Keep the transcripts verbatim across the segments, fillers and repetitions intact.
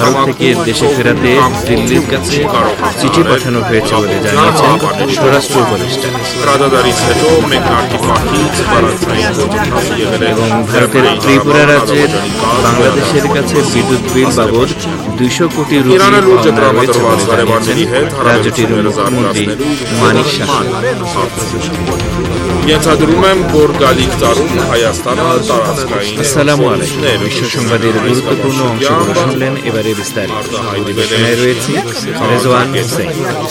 ভারত থেকে দেশে ফেরাতে দিল্লির কাছে চিঠি পাঠানো হয়েছে বলে জানিয়েছেন স্বরাষ্ট্র উপদেষ্টা। এবং ভারতের ত্রিপুরা রাজ্যের বাংলাদেশের কাছে বিদ্যুৎ বিল বাবদ দুইশো কোটি রুপি রাজ্যটির মুখ্যমন্ত্রী মানিক সাহা। আসসালামু আলাইকুম। বিশ্ব সংবাদের গুরুত্বপূর্ণ অংশগুলো শুনলেন, এবারে বিস্তারিত। পরিবেশনায় রয়েছে রেজওয়ান হোসেন।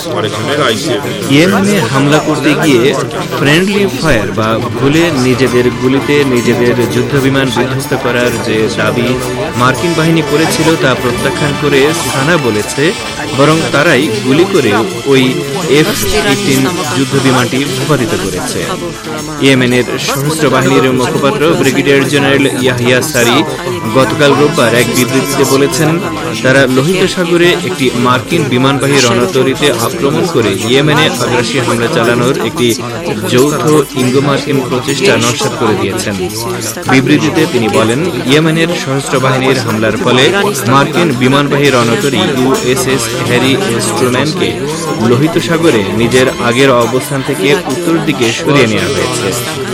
ইয়েমেনে হামলা করতে গিয়ে ফ্রেন্ডলি ফায়ার বা ভুলে নিজেদের গুলিতে নিজেদের যুদ্ধবিমান বিধ্বস্ত করার যে দাবি মার্কিন বাহিনী করেছিল তা প্রত্যাখ্যান করে সানা বলেছে বরং তারাই গুলি করে ওই এফ এইটিন যুদ্ধবিমানটি ভূপাতিত করেছে। ইয়েমেনের সশস্ত্র বাহিনীর মুখপাত্র ব্রিগেডিয়ার জেনারেল ইয়াহিয়া সারি গতকাল রোববার এক বিবৃতিতে বলেছেন, তারা লোহিত সাগরে একটি মার্কিন বিমানবাহী রণতরীতে আক্রমণ করে ইয়েমেনে আগ্রাসী হামলা চালানোর একটি যৌথ ইঙ্গো মার্কিন প্রচেষ্টা নস্যাৎ করে দিয়েছেন। বিবৃতিতে তিনি বলেন, ইয়েমেনের সশস্ত্র বাহিনীর হামলার ফলে মার্কিন বিমানবাহী রণতরী ইউএসএস হ্যারি এস ট্রুম্যানকে লোহিত সাগরে নিজের আগের অবস্থান থেকে উত্তর দিকে সরিয়ে নেওয়া হয়েছে।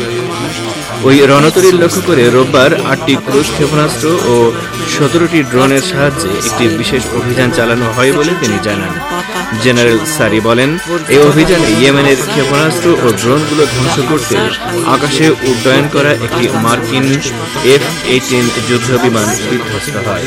ওই রণতরীর লক্ষ্য করে রোববার আটটি ক্রুজ ক্ষেপণাস্ত্র ও সতেরোটি ড্রোনের সাহায্যে একটি বিশেষ অভিযান চালানো হয় বলে তিনি জানান। জেনারেল সারি বলেন, এই অভিযানে ইয়েমেনের ক্ষেপণাস্ত্র ও ড্রোনগুলো ধ্বংস করতে আকাশে উড্ডয়ন করা একটি মার্কিন এফ এইটিন যুদ্ধ বিমান বিধ্বস্ত হয়।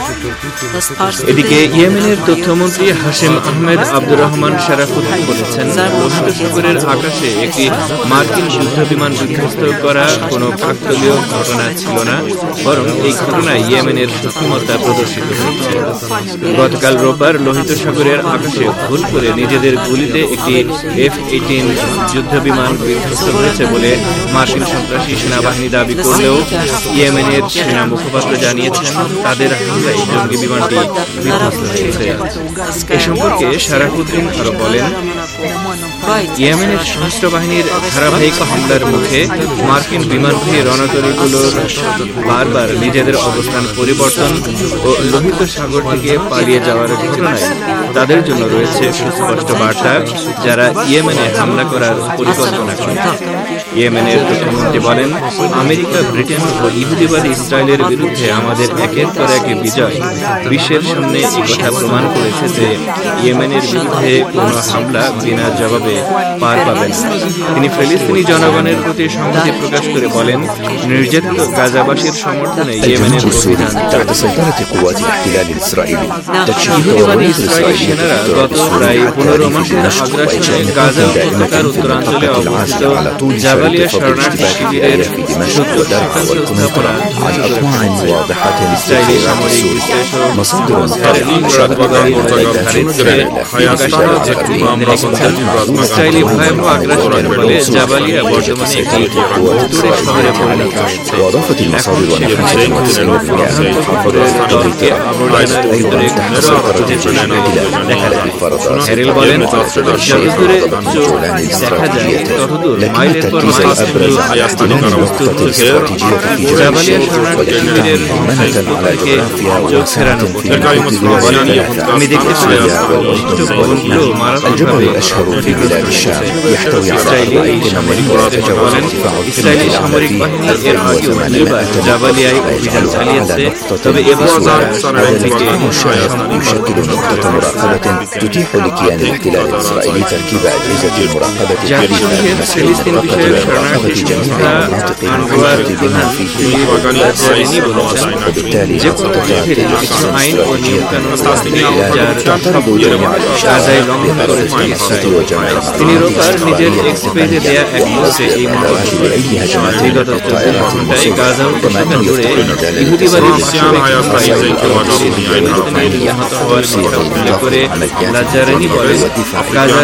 এদিকে ইয়েমেনের তথ্যমন্ত্রী হাশেম আহমেদ আব্দুর রহমান শারাফুদ্দিন বলেছেন, লোহিত সাগরের আকাশে একটি মার্কিন যুদ্ধ বিমান বিধ্বস্ত করা কোনো কাকতালীয় ঘটনা ছিল না, বরং এই ঘটনায় ইয়েমেনের শক্তিমত্তা প্রদর্শিত হয়েছে। গতকাল রোববার লোহিত সাগরের আকাশে ভুল করে নিজেদের গুলিতে একটি এফ এইটিন যুদ্ধ বিমান বিধ্বস্ত হয়েছে বলে মার্কিন সন্ত্রাসী সেনাবাহিনী দাবি করলেও ইয়েমেনের সেনা মুখপাত্র জানিয়েছেন, তাদের হামলায় জঙ্গি বিমানটি বিধ্বস্ত হয়েছে। এ সম্পর্কে শারাফুদ্দিন আরো বলেন, ইয়েমেনের সশস্ত্র বাহিনীর ধারাবাহিক হামলার মুখে মার্কিন বিমানবাহী রণতরীগুলোর বারবার নিজেদের অবস্থান পরিবর্তন ও লোহিত সাগর থেকে পালিয়ে যাওয়ার ঘটনায় তাদের জন্য রয়েছে সুস্পষ্ট বার্তা, যারা ইয়েমেনে হামলা করার পরিকল্পনা করে। ইয়েমেনের প্রধানমন্ত্রী বলেন, আমেরিকা, ব্রিটেন ও ইহুদিবাদী ইসরায়েলের বিরুদ্ধে আমাদের একের পর এক বিজয় বিশ্বের সামনে এই কথা প্রমাণ করেছে যে ইয়েমেনের বিরুদ্ধে কোনো হামলা বিনা জবাবে পার পাবে না। তিনি ফিলিস্তিনি জনগণের প্রতি সংহতি প্রকাশ করে বলেন, নির্যাতিত গাজাবাসীর সমর্থনে ইয়েমেনের অভিযান ইহুদিবাদী ইসরায়েলি সেনারা গত প্রায় পনেরো মাসের আগ্রাসনে গাজা উপত্যকার উত্তরাঞ্চলে অবস্থিত জাবালিয়া শরণার্থী শিবিরের সত্তর শতাংশ স্থাপনা ধ্বংস করেছে। ইসরায়েলি সামরিক ইসরায়েলি ভয়াবহ আগ্রাসনের ফলে জাবালিয়া বর্তমানে একটি ভুতুড়ে শহরে পরিণত হয়েছে। দলকে আবর্জনার ভিতরে দেখা যায়। হ্যারেল বলেন, যতদূরে চোখ দেখা যায় ততদূর মাইলের পর মাইল জাবালিয়া শরণার্থী শিবিরের থেকে চোখ ফেরানো কঠিন। আমি দেখতে পাই অবশিষ্ট ভবনগুলো মারাত্মকভাবে ক্ষতিগ্রস্ত হয়েছে। ইসরায়েলি সামরিক বিশ্লেষক বলেন, ইসরায়েলি সামরিক বাহিনী এর আগেও দুইবার জাবালিয়ায় অভিযান চালিয়েছে, তবে এবার থেকে জাতিসংঘের ফিলিস্তিন বিষয়ক শরণার্থী সংস্থা আনওয়ার প্রধান লাজারানি বলেছেন, যে কোনো দেশের কিছু আইন ও নিয়মকানুন আছে যার গাজায় লঙ্ঘন করেছে ইসরায়েল। তিনি রোববার নিজের এক্স পেজে দেয়া এক পোস্টে এই মন্তব্য করেন। বিগত চব্বিশ ঘণ্টায় গাজা উপত্যকা জুড়ে ইহুদিবাদী নিহত হওয়ার কথা উল্লেখ করে লাজারানি বলেন, গাজার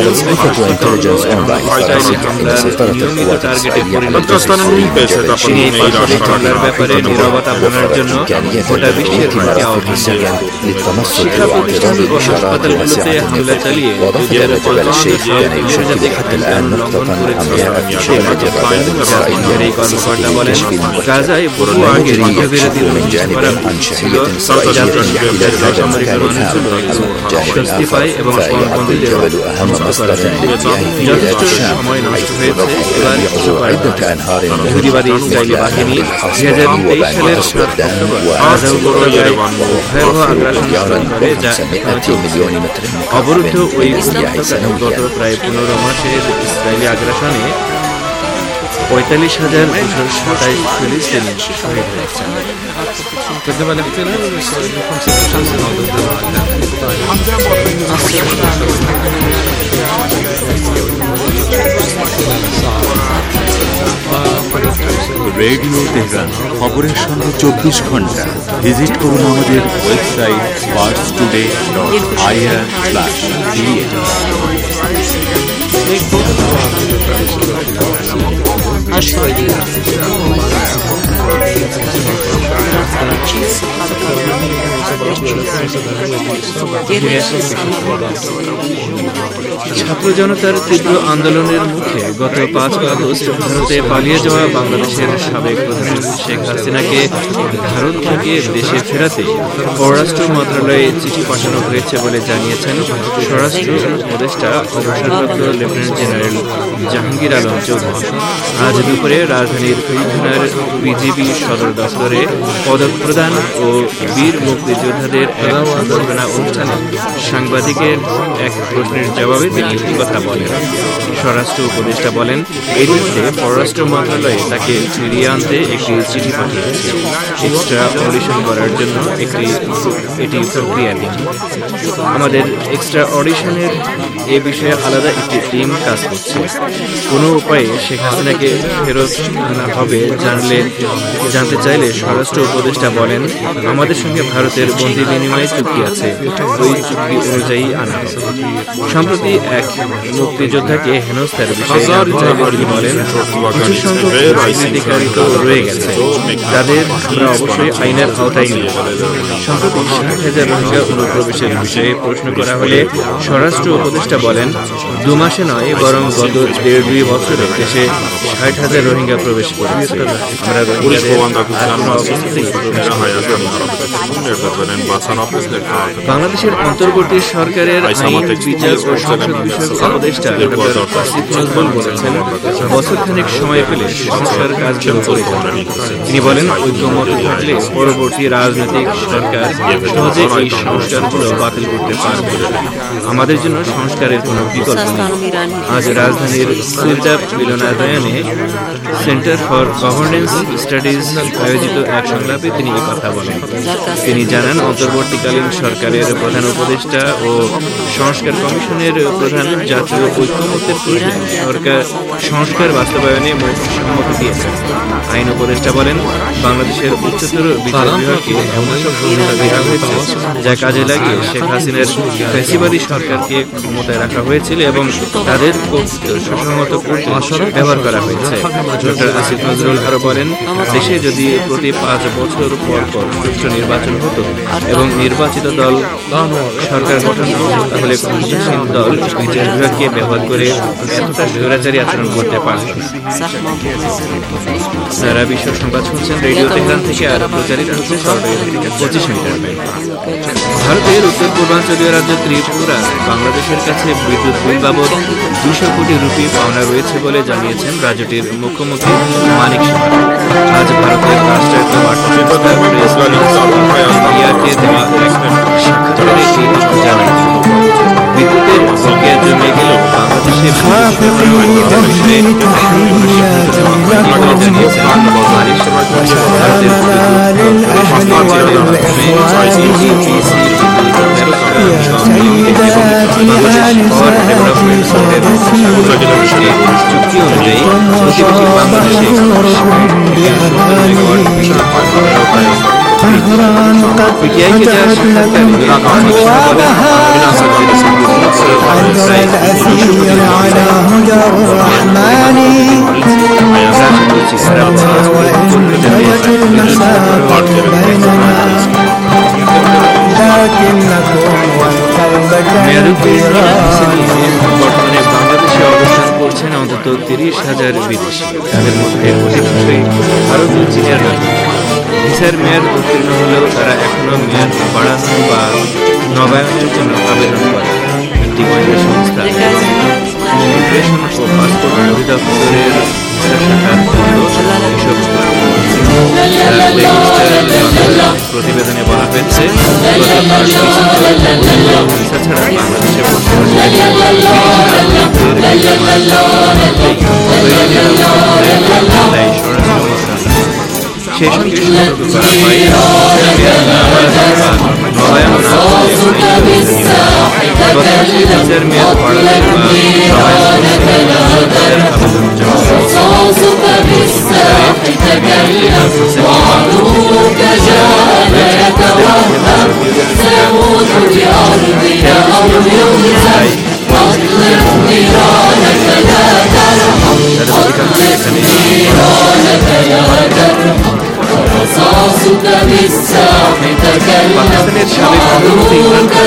ইসরায়েলি হামলার নিয়মিত টার্গেটে পরিণত হয়েছে। তিনি এই পাশবিক হামলার ব্যাপারে নীরবতা ভাঙার জন্য গোটা বিশ্বের মানকে আহ্বান জানান। শিক্ষা প্রতিষ্ঠান ও হাসপাতালগুলোতে হামলা চালিয়ে যুদ্ধের পরবর্তী সব নির্যাতিক লঙ্ঘন করেছে সেই সরকারি কর্মকর্তা বলেন, গাজায় বহু আগে যুদ্ধবিরতি ঘোষণা করা ছিল, যাতে সেখানকার বেসামরিক মানুষজন স্বস্তি পায় এবং পণবন্দীদের মুক্ত করা যায়। যথেষ্ট সময় নষ্ট হয়েছে, এবার কিছু করা দরকার। ইহুদিবাদী ইসরায়েলি বাহিনী দুই হাজার তেইশ সালের সাত অক্টোবর গাজা উপত্যকায় ভয়াবহ আগ্রাসন শুরু করে, যা এখনো চলছে। অবরুদ্ধ ওই উপত্যকায় গত প্রায় পনেরো মাসের ইসরায়েলি আগ্রাসনে পঁয়তাল্লিশ হাজার দুশো সাতাইশ ফিলিস্তিনি শহীদ হয়েছেন। রেডিও তেহরান, খবরের সঙ্গে চব্বিশ ঘন্টা। ভিজিট করুন আমাদের website Pars Today dot IR slash DN. ছাত্র জনতার তীব্র আন্দোলনের মুখে গত পাঁচ আগস্ট ভারতে পালিয়ে যাওয়া বাংলাদেশের সাবেক প্রধানমন্ত্রী শেখ হাসিনাকে ভারত থেকে দেশে ফেরাতে পররাষ্ট্র মন্ত্রণালয়ে চিঠি পাঠানো হয়েছে বলে জানিয়েছেন স্বরাষ্ট্র উপদেষ্টা অবসরপ্রাপ্ত লেফটেন্যান্ট জেনারেল জাহাঙ্গীর আলম চৌধুরী। আজ দুপুরে রাজধানীর পিলখানার বিজিবি সদর দফতরে পদক প্রদান ও বীর মুক্তিযোদ্ধাদের এক সংবর্ধনা অনুষ্ঠানে সাংবাদিকের এক প্রশ্নের জবাবে তিনি এই কথা বলেন। স্বরাষ্ট্র উপদেষ্টা বলেন, এর মধ্যে পররাষ্ট্র মন্ত্রণালয়ে তাকে ফিরিয়ে আনতে একটি চিঠি পাঠিয়েছে। এক্সট্রা অডিশন করার জন্য একটি এটি প্রক্রিয়াধীন। আমাদের এক্সট্রা অডিশনের এ বিষয়ে আলাদা একটি টিম কাজ করছে। কোনো উপায়ে শেখ হাসিনাকে ফেরত আনা হবে জানলে জানতে চাইলে স্বরাষ্ট্র উপদেষ্টা বলেন, আমাদের সঙ্গে ভারতের বন্দি বিনিময় চুক্তি আছে, ওই চুক্তি অনুযায়ী আনা হবে। সম্প্রতি এক মুক্তিযোদ্ধাকে হেনস্থার বিষয়ে তিনি বলেন, কিছু সংখ্যক রাজনীতিকারী তো রয়ে গেছে, তাদের আমরা অবশ্যই আইনের আওতায় নিয়ে। সম্প্রতি ষাট হাজার রোহিঙ্গা অনুপ্রবেশের বিষয়ে প্রশ্ন করা হলে স্বরাষ্ট্র উপদেষ্টা বলেন, দু মাসে নয় বরং গত দেড় দুই বছরে দেশে ষাট হাজার রোহিঙ্গা প্রবেশ করেছে। আমরা বাংলাদেশের অন্তর্বর্তী সরকারের আইন, বিচার ও সংসদ বিষয়ক উপদেষ্টা ডক্টর আসিফ নজরুল বলেছেন, বছরখানেক সময় পেলে সংস্কার কাজগুলো করে যাবেন। তিনি বলেন, ঐক্যমত থাকলে পরবর্তী রাজনৈতিক সরকার সহজে এই সংস্কারগুলো বাতিল করতে পারবে। আমাদের জন্য সংস্কারের কোনো বিকল্প নেই। আজ রাজধানীর সুলতান মিলনায়তনে সেন্টার ফর গভর্নেন্স স্টাডিজ আয়োজিত এক সংলাপে তিনি এই কথা বলেন। তিনি জানান, অন্তর্বর্তীকালীন সরকারের প্রধান উপদেষ্টা ও সংস্কার কমিশনের প্রধান জাতীয় ঐক্যমত্যের প্রয়োজন সরকার সংস্কার বাস্তবায়নে সম্মতি দিয়েছেন। আইন উপদেষ্টা বলেন, বাংলাদেশের উচ্চতর বিচার বিভাগকে এমন সব ক্ষমতা দেওয়া হয়েছে যা কাজে লাগিয়ে শেখ হাসিনার ফ্যাসিবাদী সরকারকে ক্ষমতায় রাখা হয়েছিল এবং তাদের কর্তৃত্ব সুসংহত করতে ব্যবহার করা হয়েছে। ডক্টর আসিফ নজরুল আরো বলেন, দেশে যদি প্রতি পাঁচ বছর পর পর সুষ্ঠু নির্বাচন হতো এবং নির্বাচিত দল সরকার গঠন করত, তাহলে ক্ষমতাসীন দল বিচার বিভাগকে ব্যবহার করে এতটা স্বৈরাচারী আচরণ করতে পারত। সারা বিশ্ব সংবাদ শুনছেন রেডিও তেহরান থেকে, আর প্রচারিত হচ্ছে পঁচিশ মিটার ব্যান্ড। ভারতের উত্তর পূর্বাঞ্চলীয় রাজ্য ত্রিপুরা বাংলাদেশের কাছে বিদ্যুৎ বিল বাবদ দুশো কোটি রুপি পাওনা রয়েছে বলে জানিয়েছেন রাজ্যটির মুখ্যমন্ত্রী মানিক সাহা। আজ ভারতের রাষ্ট্রায়ত্ত বার্তা সংস্থা প্রেস ইন্ডিয়াকে দেওয়া এক সাক্ষাৎকারে এই তথ্য জানান। বিদ্যুতের বকেয়া জমে গেলেও বাংলাদেশে ভারতের চুক্তি অনুযায়ী প্রতিবেশী বাংলাদেশে পিটিআইকে দেওয়া বর্তমানে বাংলাদেশে অবস্থান করছেন অন্তত অন্তত তিরিশ হাজার বিদেশি, তাদের মধ্যে অধিকাংশই ভারতীয় চীনের নাগরিক। ভিসার মেয়াদ উত্তীর্ণ হলেও তারা এখনও মেয়াদ বাড়ানো বা নবায়নের জন্য আবেদন করে। একটি গোয়েন্দা সংস্থা ইমিগ্রেশন ও পাসপোর্ট অধিদপ্তরের শাখার এসব প্রতিবেদনে বলা হয়েছে, ভিসা ছাড়া বাংলাদেশে সেই সঙ্গে সতর্ক করা হয় নবায়ন না ভিসার মেয়াদ বাড়ালে বা আবেদন পাকিস্তানের সাবেক প্রধানমন্ত্রী ইমরান খান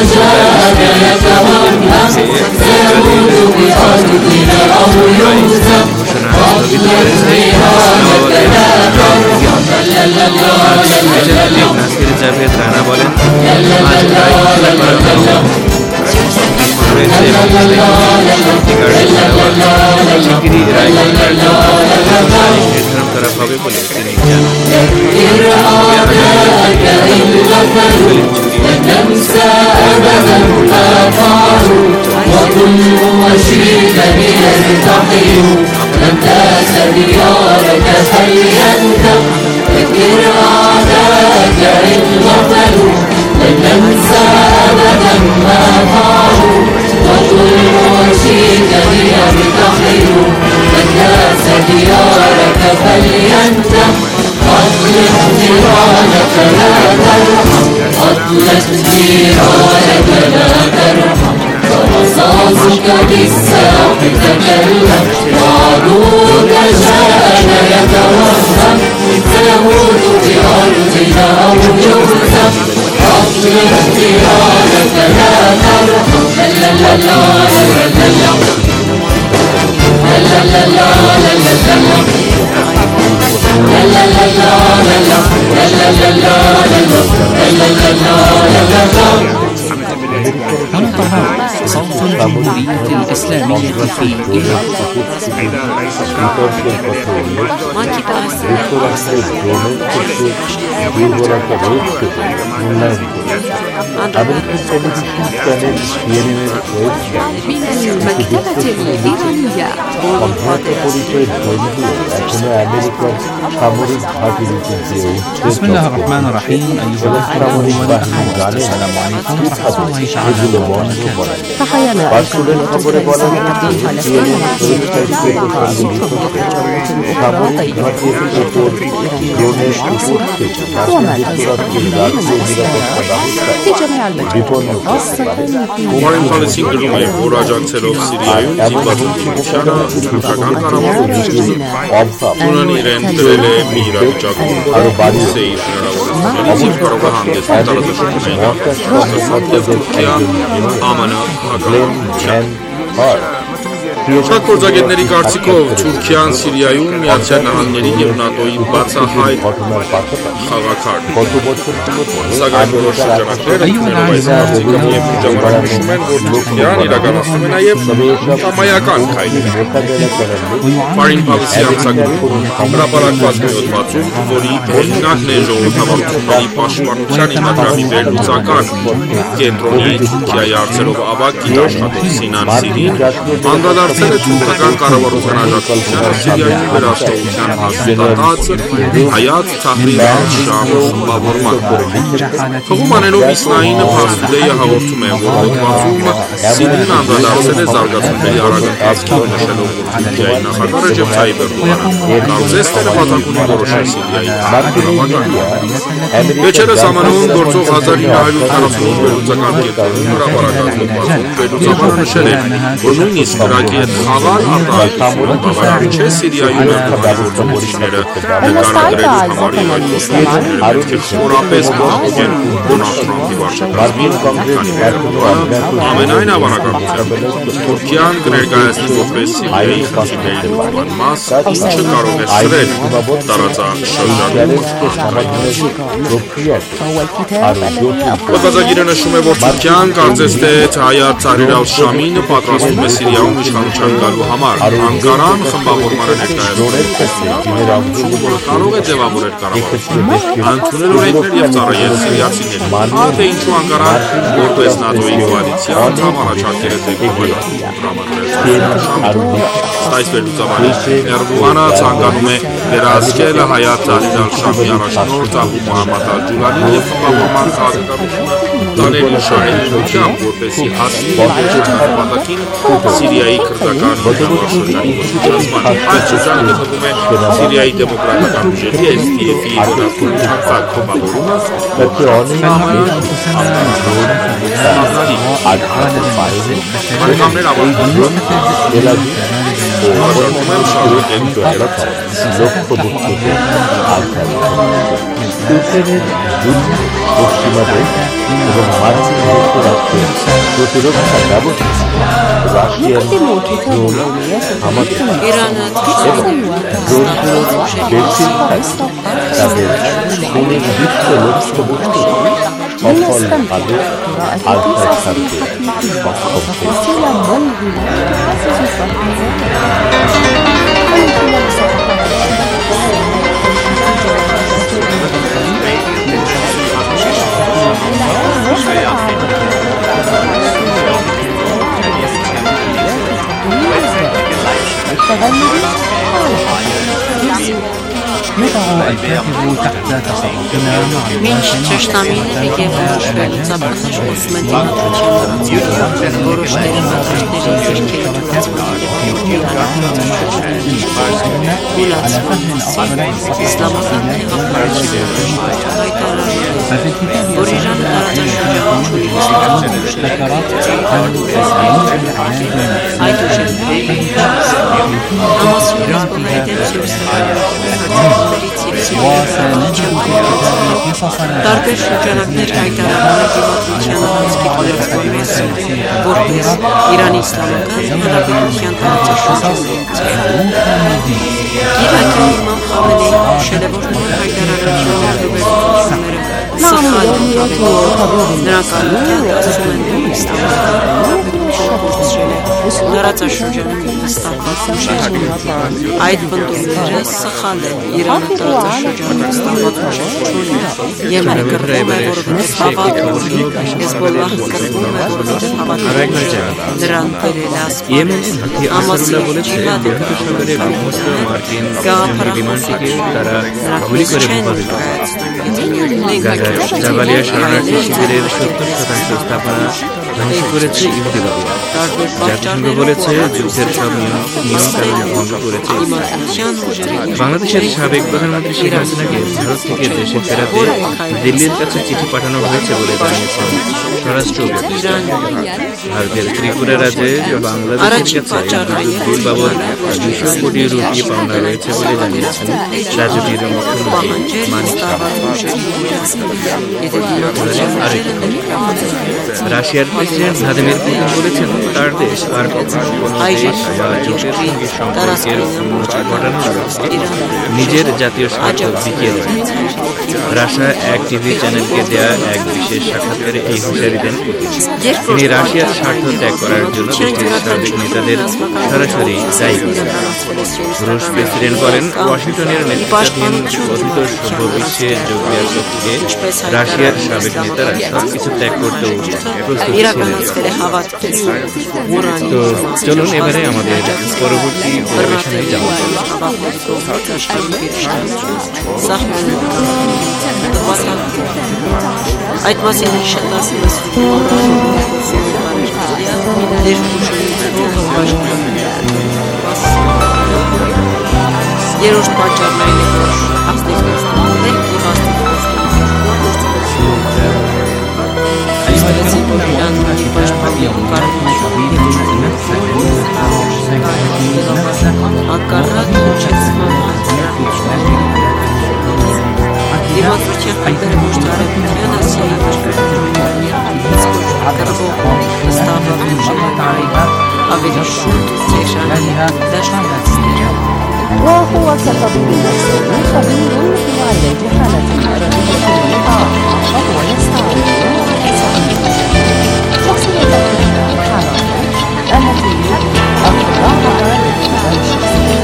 ঘোষণা স্থগিত করেছে। নাসির জাভেদ রানা বলেন, আজ প্রায় শিগগিরই রায় নির্ধারণ করা হবে বলে তিনি صوت الجمهورية الإسلامية في إيران بسم الله الرحمن الرحيم. أيها الأخوة والأخوات، السلام عليكم ورحمة الله تعالى وبركاته. تحيانا পার্সুলের খবরে বলা হয়েছে সিএনএন সামরিক ঘাঁটির উপর ড্রোনের উপর থেকে মার্কিন যুক্তরাষ্ট্রের জাতীয় নিরাপত্তা ব্যবস্থা বিপন্ন করতে পারে। Foreign policy grumy wurażan celów Siriaju zikładów Dimishana Turkagan karawalı Tunan İren Trele Mirak Cagun Seyir Naravarı Zil Karavahandes Tarazı Şükmeyna Sadde Türkiye Amanı Hakan Շատորձագետների կարծիքով Թուրքիան Սիրիայում Միացյալ Նահանգների եւ ՆԱՏՕ-ի բացահայտ խաղաքարն է։ Սակայն որոշ շրջանակներ ընդունելով այս կարծիքը միևնույն ժամանակ նշում են, որ Թուրքիան իրականացնում է նաեւ կամայական քայլեր։ Foreign policy ամսագրում հրապարակված մի հոդվածում, որի հեղինակն է ժողովրդավարությունների պաշտպանության հիմնադրամի վերլուծական կենտրոնի Թուրքիայի հարցերով ավագ գիտաշխատող Սինան Սիրին անդրադարձել է թուրքական կառավարության աջակցությանը Սիրիայի վերահսկողության հաստատած Հայաց Թահրիր al-Շամ խմբավորմանը։ Հողում անելով Իսրայելը Փարսուդեյը հաղորդում է, որ հոդվածում Սիրին անդրադարձել է զարգացումների արագընթացին, նշելով, որ Թուրքիայի նախագահ Ռեջեփ Թայիփ Էրդողանը կարծես թե նպատակ ունի որոշել Սիրիայի նավաճառը։ Վերջերս Ամանովում գործող հազար ինը հարյուր քառասունութ վերլուծական կենտրոնում հրապարակած հոդվածում վերլուծաբանը նշել է, որ նույնիսկ Իրաքի խաղալ արտահայտությունը բավարար չէ Սիրիայում գործողությունները նկարագրելու համար եւ այդ գործողությունները պետք է խորապես փոխանցեն Դոնալդ Թրամփի վարչակազմին, քանի որ ամենայն հավանականությամբ Թուրքիան կներկայացնի որպես Սիրիայի խնդիրների լուծման մաս, ինչը կարող է սրել տարածաշրջանում Պատվազագիրը նշում է, որ Թուրքիան կարծես թե Հայաթ Թահրիր ալ-Շամին պատրաստում է Սիրիայում իշխանության գալու համար։ Անկարան խմբավորմանը ներկայացնում է, որը կարող է ձևավորել կառավարությունը, ընդունել օրենքներ եւ ծառայել սիրիացիներին։ Թե ինչու Անկարան որպես ՆԱՏՕ-ի կոալիցիա անդամ առաջարկել է ձգտվել Այս վերլուծաբանը Էրդողանը ցանկանում է վերահսկել Հայաթ Թահրիր ալ-Շամի առաջնորդ Աբու Մոհամմադ ալ-Ջուլանին եւ խմբավորման քաղաքականությունը տաների շահերությամբ, որպեսզի հասնի նպատակին Սիրիայի քրդական շրջանի ոչնչացման։ Այս շրջանը գտնվում է Սիրիայի դեմոկրատական ուժերի էս դի էֆ-ի վերահսկողության տակ խմբավորումը, Անկամներ ավանդում Ողջունում եմ շարունակել դերակցել Լոկ պրոդուկտիվ Ալթերնատիվ Ուսումնադե Ռոմանտիկ դոկտորատը Դոկտորատը դաբոց Ռաշիա Համակարգ Իրանը Դոկտորատը Բեցի Դաբեր Կոնի դիքտը լոկ պրոդուկտիվ Ախալ ադե Ալթերնատիվ Մինչ ճշտամիները և վերլուծաբաններ խոսում են դիմադրության որոշների մակարդների երկերի թվացման իսլամական հեղափոխությունը հայտարարել, որ Իրանը տարածաշրջանում ունի այդ ուժերների համասունի հզբոլայի դեմ Տարբեր շրջանակներ հայտարարել է դիմադրության առանցքի տուրեցկորմեսում, որպես Իրանի իսլամական հանրապետության տարածաշրջանում։ Իրաքի իմամ Խամենեին նշել է, որ նոր հայտարարություններն ու վերլուծությունները սխալ են։ Նրանք արդեն ասում են, որ իսլամական հանրապետությունը կորցրել է տարածաշրջանում հստակված ուժեր։ Այդ պնդումները սխալ են։ Իրանը տարածաշրջանում հստակված ուժեր չունի։ Եմենը կռվում է, որովհետև հավատում ունի, Հեզբոլլահը կռվում է, որովհետև հավատում ունի։ Նրան բերել է ասպարեզ, ամասի ջիհադը կռվում է գաղափարախոսություն, նրանք մեզ չեն ներկայացնում, եթե մենք Завалия шараши сибирեր շուտով շտապանա հանիքորեցի իվդիվա։ Ջարդան գովորեցի ջուսեր շաբնիոն միոն կարողան գովորեցի։ Բանգլադեշի շաբեկ բանադի շիրասնագե հարոտ থেকে দেশে ফেরাতে দিল্লির কাছে চিঠি পাঠানো হয়েছে বলে জানিয়েছেন স্বরাষ্ট্র ভারতের ত্রিপুরা রাজ্যে বাংলাদেশের কাছে দুই বাবদ দুশো কোটি রুপি পাওনা রয়েছে বলে জানিয়েছেন রাজ্যটির মুখ্যমন্ত্রী মানিক সাহা। রাশিয়ার প্রেসিডেন্ট ভ্লাদিমির পুতিন বলেছেন তার দেশ আর কখনো কোনো দেশ বা জোটের সঙ্গে সম্পর্কের উন্নতি ঘটানোর নিজের জাতীয় স্বার্থ বিকিয়ে দেন। রাশিয়া এক টিভি চ্যানেলকে দেয়া এক বিশেষ সাক্ষাৎকারে এই হুঁশিয়ারি দেন পুতিন। তিনি রাশিয়ার স্বার্থ ত্যাগ করার জন্য দেশটির সাবেক নেতাদের সরাসরি দায়ী করেন। রুশ প্রেসিডেন্ট বলেন ওয়াশিংটনের নেতৃত্বাধীন কথিত সভ্য বিশ্বে যোগ দেওয়ার লক্ষ্যে রাশিয়ার সাবেক নেতারা সবকিছু ত্যাগ করতেও প্রস্তুত ছিলেন। তো চলুন এবারে আমাদের পরবর্তী পরিবেশনায় যাওয়া Այդ մասին շատ ասում ես դեր երրորդ պատճառն այն է, որ աստիճանաբար եւ աստիճանաբար ստացվեցին, որ Իրանը պաշտպանի կառավարությունը Հակառակ հնչեցման Դիմադրության խնդիրը ոչ թե արևմտյան Ասիայի բժշկությունների կրվող վստահություն շրջանային ավելի շուտ Թեհրանի դաշնակիցները وهو كطبيب نفسي خبير في علاج حالة مرضية المقاومة وهو يستعرض شخصية حالة التي أخبرها للفعل الشخصي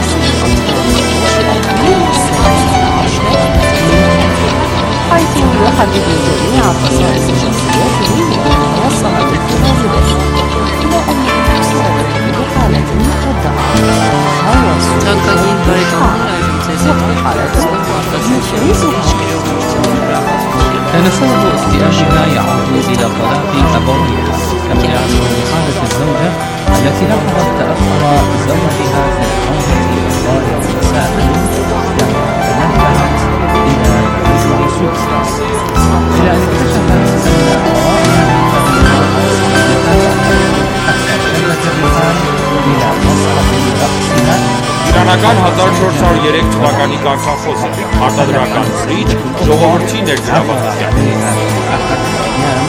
حيث يحدد جميع خصائص شخصيته ويوصل باختلاف ذلك إلى أن يفسر بحالة مخدعة Ցանկային բարեկամներ ձեզ كان سبب اكتئابها يعود إلى طلاق أبويها كما يعلم بحالة الزوجة التي لاحظت تأخر زوجها في العودة إلى النساء تنبهت إلى رجل سوسة إلى أن اكتشفت أن حتى شلت الرجال إلى مسرح رقصها Իրանական հազար չորս հարյուր երեք թվականի կարգախոսը արտադրական ֆրիջ ժողովրդի ներգրավվածության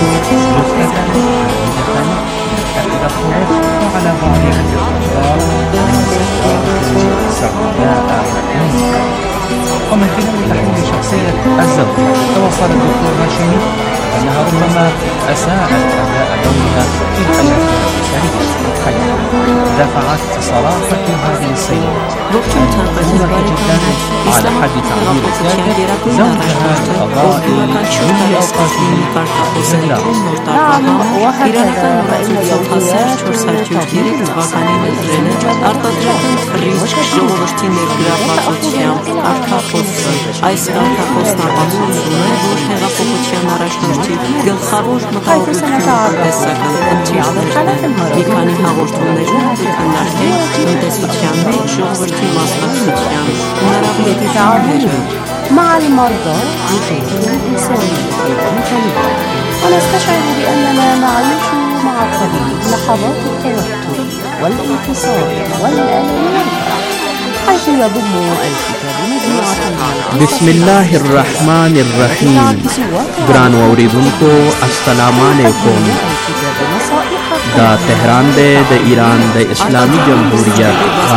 ومن خلال تحليل شخصية الزوج توصل الدكتور هاشمي أنها ربما أساءت أداء دورها في حياتها الأسرية دفعت صراحة هذه السيدة مدركة جدا على حد تعبير الكاتب زوجها لقضاء كل أوقاته بالزهراء نعم وهكذا فإن հազար չորս հարյուր երեք թվականին ընտրել է արտադրական ֆրիջ ժողովրդի ներգրավվածությամբ կարգախոսը։ Այս կարգախոսն ապացուցում է, որ հեղափոխության առաջնորդի գլխավոր մտահոգությունները տնտեսական խնդիրներն են։ Մի քանի հաղորդումներում քննարկել տնտեսության մեջ ժողովրդի մասնակցության հնարավորությունները։ مع المرضى بحيث إنسانية مختلفة ونستشعر بأننا نعيش مع الطبيب لحظات التوتر والانتصار والألم والفرح حيث يضم الكتاب مجموعة بسم الله الرحمن الرحيم گران اوریدونکو السلام علیکم دا تهران دے دا ایران دا اسلامی جمهوریت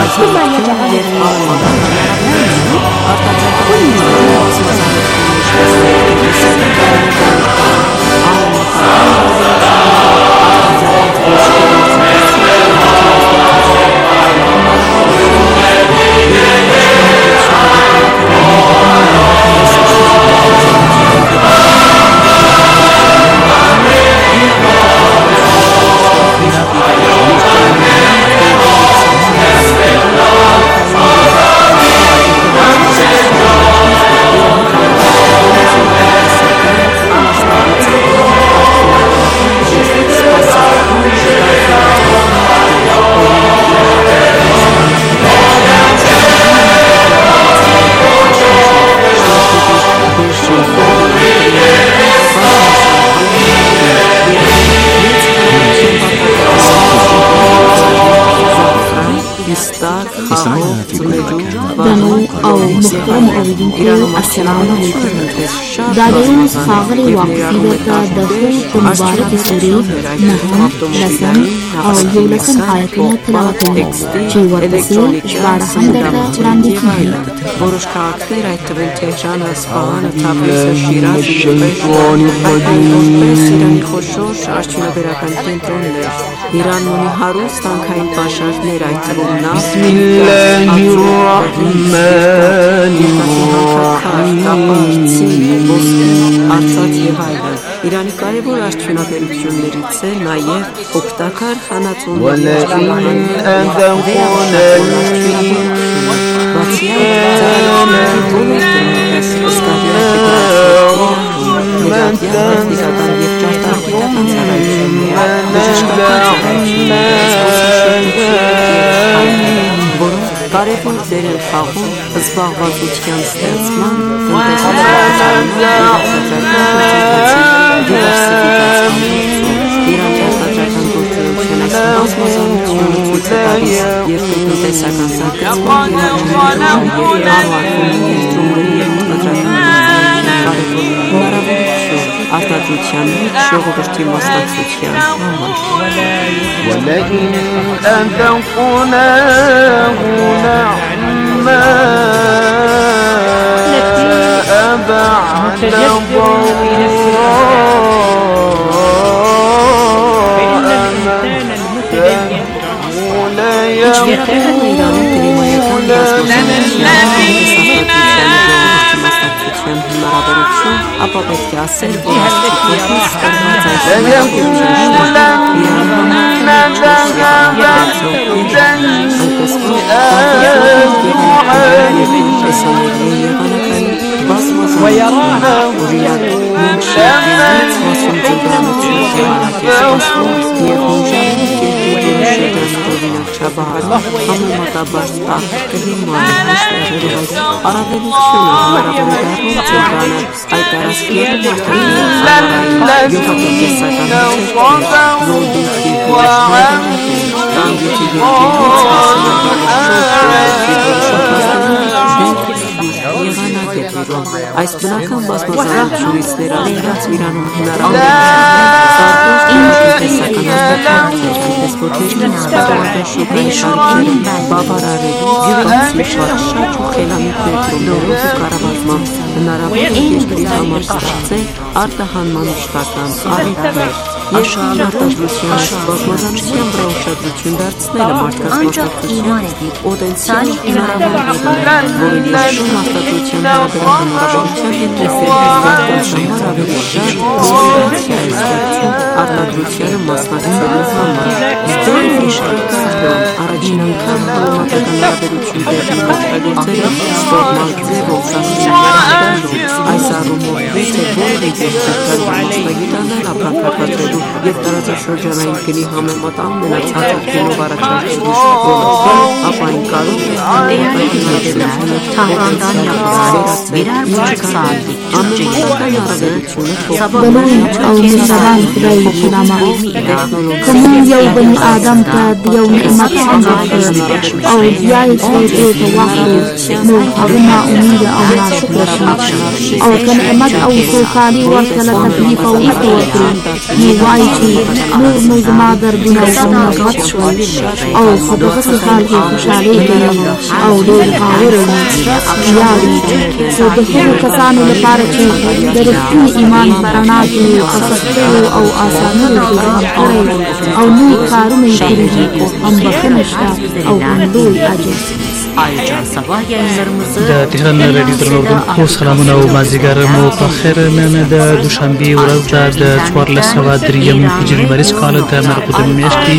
السلام عليكم دادين خاغر واقفية دفو مبارك سوري نهم لسن أو يولسن آياتنا تلاوتنا چي ورسي شبارخان دردا چراندي كنهي որոշ քաղաքներ այդ թվում Թեհրանը, Սպահանը, Թավրիզը, Շիրազը, որպես Իրանի խոշոր արդյունաբերական կենտրոններ։ Իրանն ունի հարուստ տանկային պաշարներ, այդ թվում նավթ, արծաթ եւ այլն։ Իրանի կարևոր արդյունաբերություններից է նաև օգտակար կարևոր դեր են խաղում զբաղվածության ստեղծման, տնտեսական դիվերսիֆիկացիան, Իրանի արտադրական գործունեության այս բազմազանությունը տալիս երկրի տնտեսական զարգացման երկրի ներդրումների և մխիթարական հնարավորություն արտադրության մեջ ժողովրդի մասնակցության համար։ وَلَئِنْ أَذَقْنَاهُ نَعْمَاءَ بَعْدَ ապա պետք է ասել, որ համեմատաբար տակ կհիման հաշվերով այս առավելությունը հնարավորություն ծրգանը այդ տարածքները մարդրին յուղատնտեսական հաշվերով նորդիքի տանգիքի երկրի այս բնական բազմազանությունից ներառված իրանում հնարավորություն բավարարելու յուրացի շարժաշաճ ու խելամիտ ներդրումներով ու կառավարման հնարավոր երկրի համար ստեղծել արտահանման մշտական առիթներ։ Երկրի արտադրության բազմազանության վրա ուշադրություն դարձնելը մարդկանց մասնակցության պոտենցիալ հնարավորություններ, որին երկրում արտադրության հնարավորության հետ տեսել մարդկանց համար ավելի շատ մոտիվացիա է ստեղծում արտադրությանը մասնակցելու համար։ Ստորին իշխանության առաջին անգամ համեմատական հարաբերություն դեպի մարտագործերը ստորմալ ձևով սասիներով այս առումով վեճ է որևէ երկրական մասնագիտանել ապրանքապատրելու և տարածաշրջանային գնի համեմատ ամենացածր գնով առաջարկելու շրջանով, ապա այն կարող է بلون أو نسبان خدای کلامه کمون یو بنی آدم تا دیو نعمت سنجاکر او دیای سویده تواخر نو هغما امید او ناشکرشی او کنعمت او سوکالی ورکل تکلیف او ایتوکر نو وای چی نور نو زما دردونه زمنا غط شوی او خدغس حال هی خوشحالی گیم او دیر غاورم یاری سو دخلو کسانو لپاره چی در رسمی ایمان برانا کی خصصته او آسانه لپاره او نور کارونه کری هم بخنشتا او بندوی عجز د تهران رادیو درلودونکو سلامونه او مازدیګر مو په خیر. نن د دوشنبې ورځ ده د څوارلس سوه دریم هجري لمریز کال د مرغوب میاشتې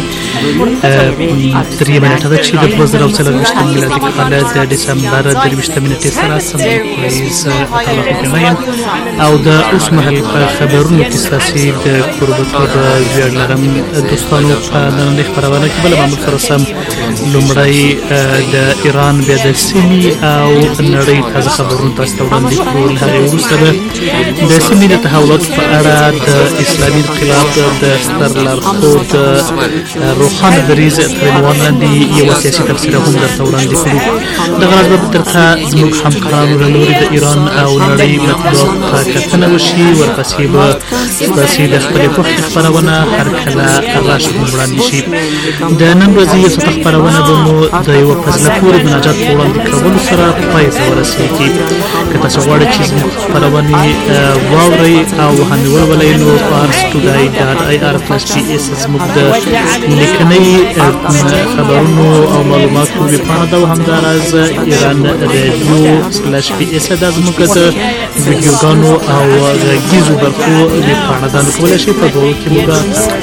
دریمه نیټه ده چې د دوه زره او څلرویشتم میلادي کال د ډسمبر درویشتمې نیټې سره سم ورځ تعلق کوي او د اوس مهال خبرونو کې ستاسې د کوربطور ویاړ لرم دوستانو په نننۍ خپرونه کې بله معمول سره سم لومړی د ایران بیا د سیمې او نړۍ تازه خبرونه تاسو ته وړاندې کړو. له هغې وروسته به د سیمې د تحولاتو په اړه د اسلامي انقلاب د ستر لارښود روښانه دریځ تر عنوان لاندې یوه سیاسي تبصره هم درته وړاندې کړو. دغه راز به درته زموږ همکارانو له لورې د ایران او نړۍ مطبوعاتو ته کتنه وشي. ورپسې به ستاسې د خپلې خوښې خپرونه هر کله راشي هم وړاندې شي. د نن ورځې یو څه خپرونه به مو د یوه په زړه پورې مناجات په وړاندې کولو سره پای ته ورسېږي. که تاسو غواړئ چې زموږ خپرونې واورئ او هم یې ولولئ نو پارس ټودای ډاټ آی آر پلس پي ایس زموږ د لیکنۍ خبرونو او معلوماتو ویبپاڼه ده او همداراز ایران رادیو سلاش پي ایس دا زموږ د ویډیوګانو او غږیزو برخو ویبپاڼه ده. نو کولی شئ په دواړو کې موږ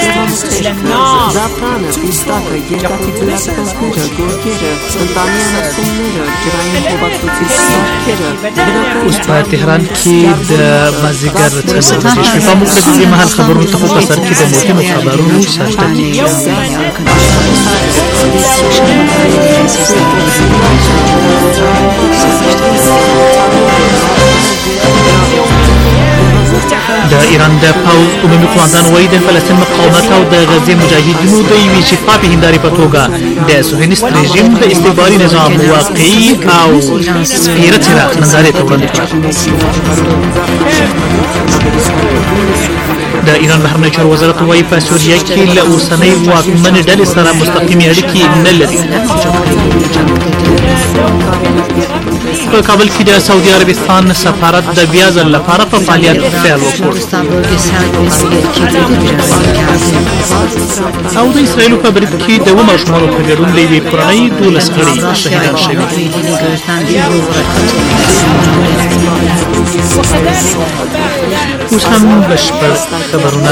اوس په تهران کې د مازدیګر څلور بجې شوې. په موږ د دې مهال خبرونو ته خو په سر کې د مهمو خبرونو سرټکي د ایران د پوځ عمومي قوماندان وایي د فلسطین مقاومت او د غزې مجاهدینو د یوې شفافې هندارې په توګه د صهیونیست رژیم د استکباري نظام واقعي او سپېره څېره نندارې ته وړاندې کړه. د ایران بهرنیو چارو وزارت وایي په سوریه کې له اوسنۍ واکمنې ډلې سره مستقیمې اړیکې نه لري. په کابل کې د سعودي عربستان سفارت د بیا ځل لپاره په فعالیت پیل وکړ او د اسرائیلو په برید کې د اووه ماشومانو په ګډون له یوې کورنۍ دولس غړي شهیدان شوي. اوس هم بشپړ خبرونه.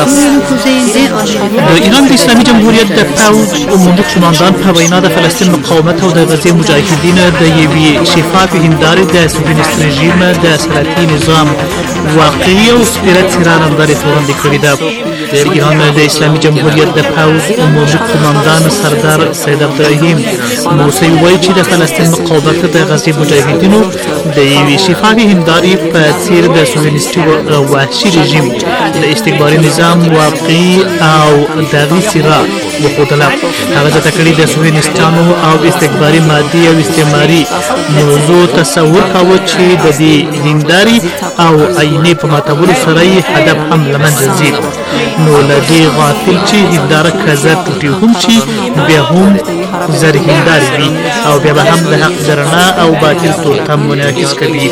د ایران د اسلامي جمهوریت د پوځ عمومي قوماندان په وینا د فلسطین مقاومت او د غزې مجاهدین د یوې شفافې هندارې د صهیونیست رژیم د سلطې نظام واقعي او سپېره څېره نندارې ته وړاندې کړې ده. د ایران د اسلامي جمهوریت د پوځ عمومي قوماندان سردار سید عبدالرحیم موسوي وایي چې د فلسطین مقاومت د غزې مجاهدینو د یوې شفافې هندارې په څېر د صهیونیستي وحشي رژیم د استکباري نظام واقعي او د هغې څېره وښودله. هغه زیاته کړې د صهیونیستانو او استکباري مادي او استعماري موضوع تصور کاوه چې د دې هندارې او آینې په ماتولو سره یې هدف هم له منځه ځي. نو له دې غافل چې هنداره که زر ټوټې هم شي بیا هم زر هندارې وي او بیا به هم د حق د رڼا او باطل تورتم منعکس کوي.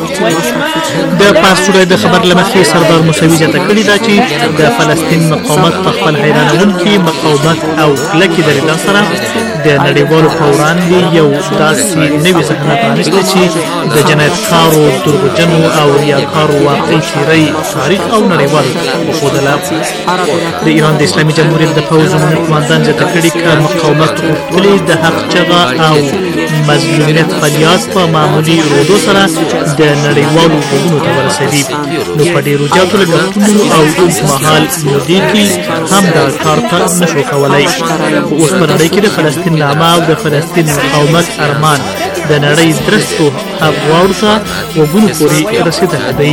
د پاسپورت د خبر له مخې سردار موسوي زیاته کړې ده چې د فلسطین مقاومت په خپل حیرانوونکي مقاومت او کلکې درېدا سره د نړیوالو په وړاندې یو داسې نوې صحنه پرانیسته چې د جنایتکارو دروغجنو او ریاکارو واقعي څېرې تاریخ او نړیوال وښودله. د ایران د اسلامي جمهوریت د پوځ عمومي قوماندان زیاته کړې که مقاومت غوښتلې د حق چغه او مظلومیت فریاد په معمولي رودو سره د نړیوالو غوږونو ته ورسوي نو په ډېرو زیاتو لګښتونو او اوږدمهال مودې کې هم دا کار ته نشو کولی. خو اوس په نړۍ کې د فلسطین نامه او د فلسطین مقاومت ارمان د نړۍ درستو افغانو ته وګونو پورې رسېدلی دی.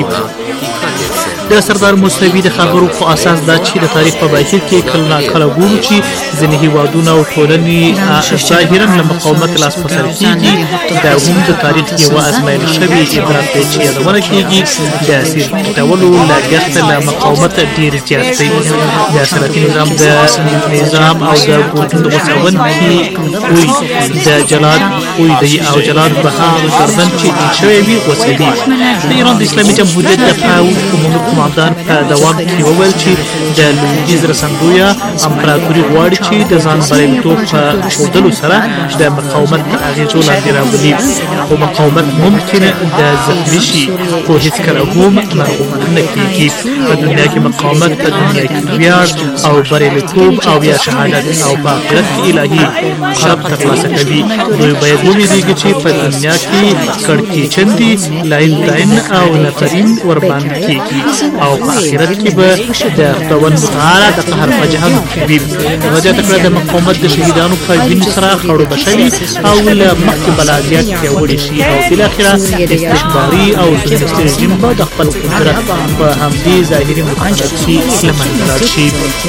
د سردار موسوي د خبرو په اساس دا چې د تاریخ په بهیر کې کله ناکله ګورو چې ځینې هېوادونه او ټولنې ظاهرا له مقاومت لاس په سر کېږي. دا هم د تاریخ یوه ازمایل شوې عبرت دی چې یادونه کېږي د اسیر ټیټولو لګښت له مقاومت ډېر زیات دی. د سلطې نظام د نظام او د ګوندونو غوڅونکي خوی د جلاد خوی دی او جلاد به هغه ګردن چې ډېر شوی وي غوڅوي. د ایران د اسلامي جمهوریت د پوځ عمومي قوماندان په دوام کې وویل چې د لویدیځ رسندویه امپراتوري غواړي چې د ځان بریالیتوب په ښودلو سره د مقاومت په اغېزو لاندې راولي. خو مقاومت ممکن د زخمي شي خو هېڅکله هم مرغوب نه کېږي. په دنیا کې مقاومت په دنیا کې ویاړ او بریالیتوب او یا شهادت او په آخرت کې الهي شرف ترلاسه کوي. دوی باید وویرېږي چې په دنیا کې کړکېچندي لعین تعین او نفرین ورباندې کېږي او په آخرت کې به د خداوند متعالی د قهر په جهنم کې وي. هغه زیاته کړه د مقاومت د شهیدانو په وینې سره خړوبه شوي او له مخکې بلا زیات پیاوړي شي او بالاخره استکباري او صهیونیستي رژیم به د خپل قدرت په همدې ظاهري مقاومت کې له منځه لاړ شي.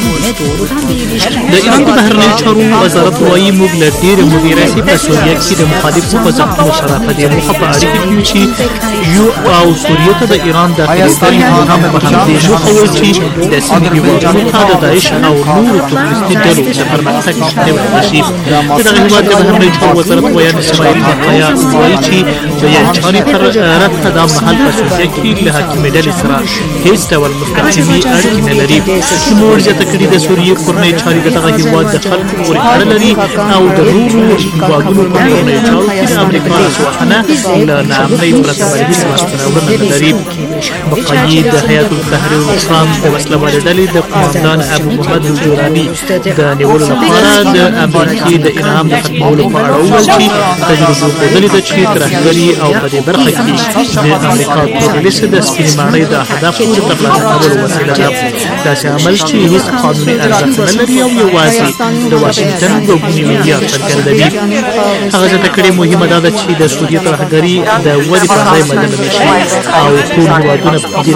د ایران د بهرنیو چارو وزارت وایي موږ له ډېرې مودې راهیسې په سوریه کې د مخالفو په زخمونو سره په دې موخه په اړیکه کې یو چې یو او سوریې ته د ایران داخلي تاریخ هم په همدې موخه وایي چې د سیمې هېوادونو ته د داعش او نورو تروریستي ډلو د پرمختګ مخنیوی وشي. د دغه هېواد د بهرنیو چارو وزارت ویان اسماعیل بقایا وایي چې د یوې چارې تر رته دا مهال په سوریه کې له حاکمې ډلې سره هېڅ ډول مستقیمې اړیکې نه لري. نور زیاته کړي د سوریې کورنۍ چارې د دغه هېواد د خلکو پورې اړه لري او د نورو هېوادونو په کورنیو چارو کې د امریکا رسواخانه له ناامنۍ پرته بل هېڅ لاسته راوړنه نه لري. بقایي د حیات التحریر الاسلام د وسلوالې ډلې د قوماندان ابو محمد الجولاني د نیولو لپاره د امریکې د انعام د ختمولو په اړه وویل چې تجربو ښودلې ده چې ترهګري او په دې برخه کې د امریکا تورلیست د سپینې ماڼۍ د اهدافو د ترلاسه کولو وسیله ده. داسې عمل چې هېڅ قانوني ارزښت نه لري او یوازې د واشنګټن دوګوني میډیا څرګندوي. هغه زیاته کړې مهمه دا ده چې د سوریې ترهګري د ودې پر ځای بدله نه شي او ټول هېوادونه په دې نتیجې ته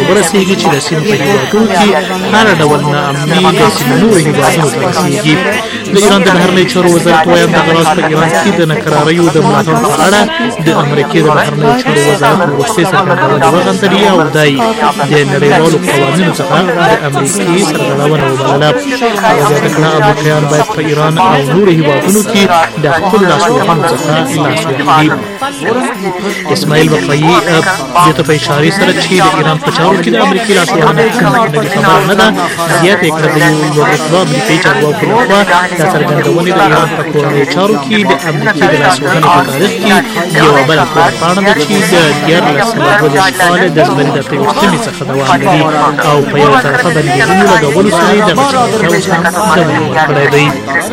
ورسیږي چې د سیمې په هېوادونو کې هر ډول ناامني د سیمې نورو هېوادونو ته رسیږي. د ایران د بهرنیو چارو وزارت وايي دغه راز په ایران کې د ناکراریو د ملاتړ په اړه د امریکې د بهرنیو چارو وزارت وروستۍ څرګندونه وغندلې او دی د نړیوالو قوانینو څخه د امریکې سرغړونه وبلله. او زیاته کړه امریکایان باید په ایران او نورو هېوادونو کې د خپلو لاسوهنو څخه لاس واخلي. اسماعیل وقایي دې ته په اشارې سره چې د ایران په چارو کې د امریکې لاسوهنه نوې خبره نه ده، زیاته یې کړه د یو رتبه امریکایي چارواکو لخوا دا څرګندونې د ایران په کورنیو چارو کې د امریکې د لاسوهنې په تاریخ کې یوه بله پاڼه ده چې د دیارلس سوه دوه دېرش کال د زمري د پیوستنې څخه دوام لري او په یوه طرفه بندیزونو لګولو سره یې دغه چارې اوس هم دوام ورکړی دی.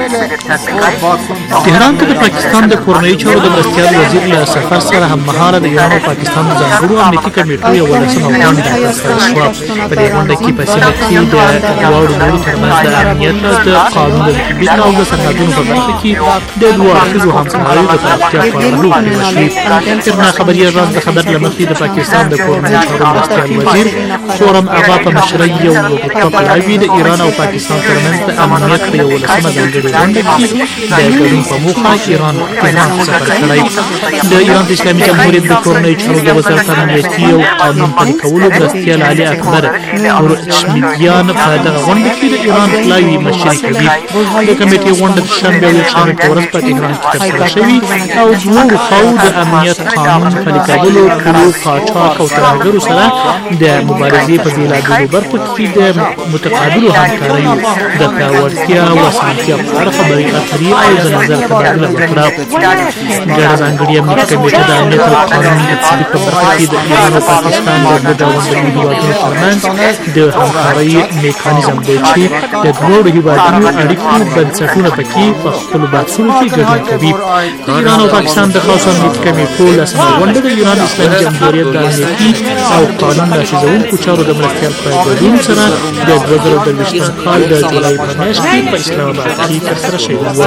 تهران ته د پاکستان د کورنیو چارو د مرستیال وزیر له سفر سره هممهاله د ایران او پاکستان د ځانګړو امنیتي کمیټو یوه لسمه غونډه ترسره شوه. په دې غونډه کې په سیمه کې د دواړو ډلو ترمنځ د امنیت، د قانون د تطبیق او د سرحدونو په برخه کې د دوه اړخیزو همکاریو د پراختیا په اړه لوبې وشوې. ترنا خبري اژانس د خبر له مخې د پاکستان د کورنیو چارو مرستیال وزیر خورم اغا په مشرۍ یو غوښتنه کړې د ایران او پاکستان ترمنځ د امنیت په یوه لسمه ځانګړې غونډه کې د ګډون په موخه ایران تهران ته سفر کړی. د ایران د اسلامي جمهوریت د کورنیو چارو د وزارت امنیتي او قانون پلي کولو مرستیال علي اکبر تورچمیدیان په دغه غونډه کې د ایران پلاوي مشري کوي. د کمیټې غونډه د شنبې او یکشنبې په ورځ په تهران کې ترسره شوې او دواړو خواوو د امنیت، قانون پلي کولو، پولو، قاچاق او ترهګرو سره د مبارزې په بېلابېلو برخو کې د متقابلو همکاریو د پیاوړتیا او اسانتیا په اړه خبرې اترې او د نظر تبادله وکړه. ګډه ځانګړې امنیتي کمیټه د امنیت او قانون د تطبیق په برخه کې د ایران او پاکستان د دوه ګاونډیو هېوادونو ترمنځ د همکارۍ میکانیزم دی چې د دواړو هېوادونو اړیکو بنسټونه پکې په خپلو بحثونو کې ګډون کوي. د ایران او پاکستان د خاصو امنیتي کمیټو لسمه غونډه د ایران اسلامي جمهوریت د امنیتي او قانون نافذوونکو چارو د مرستیال په ګډون سره د دوه زره درویشتم کال د جولای په میاشت کې په اسلام آباد کې ترسره شوې وه.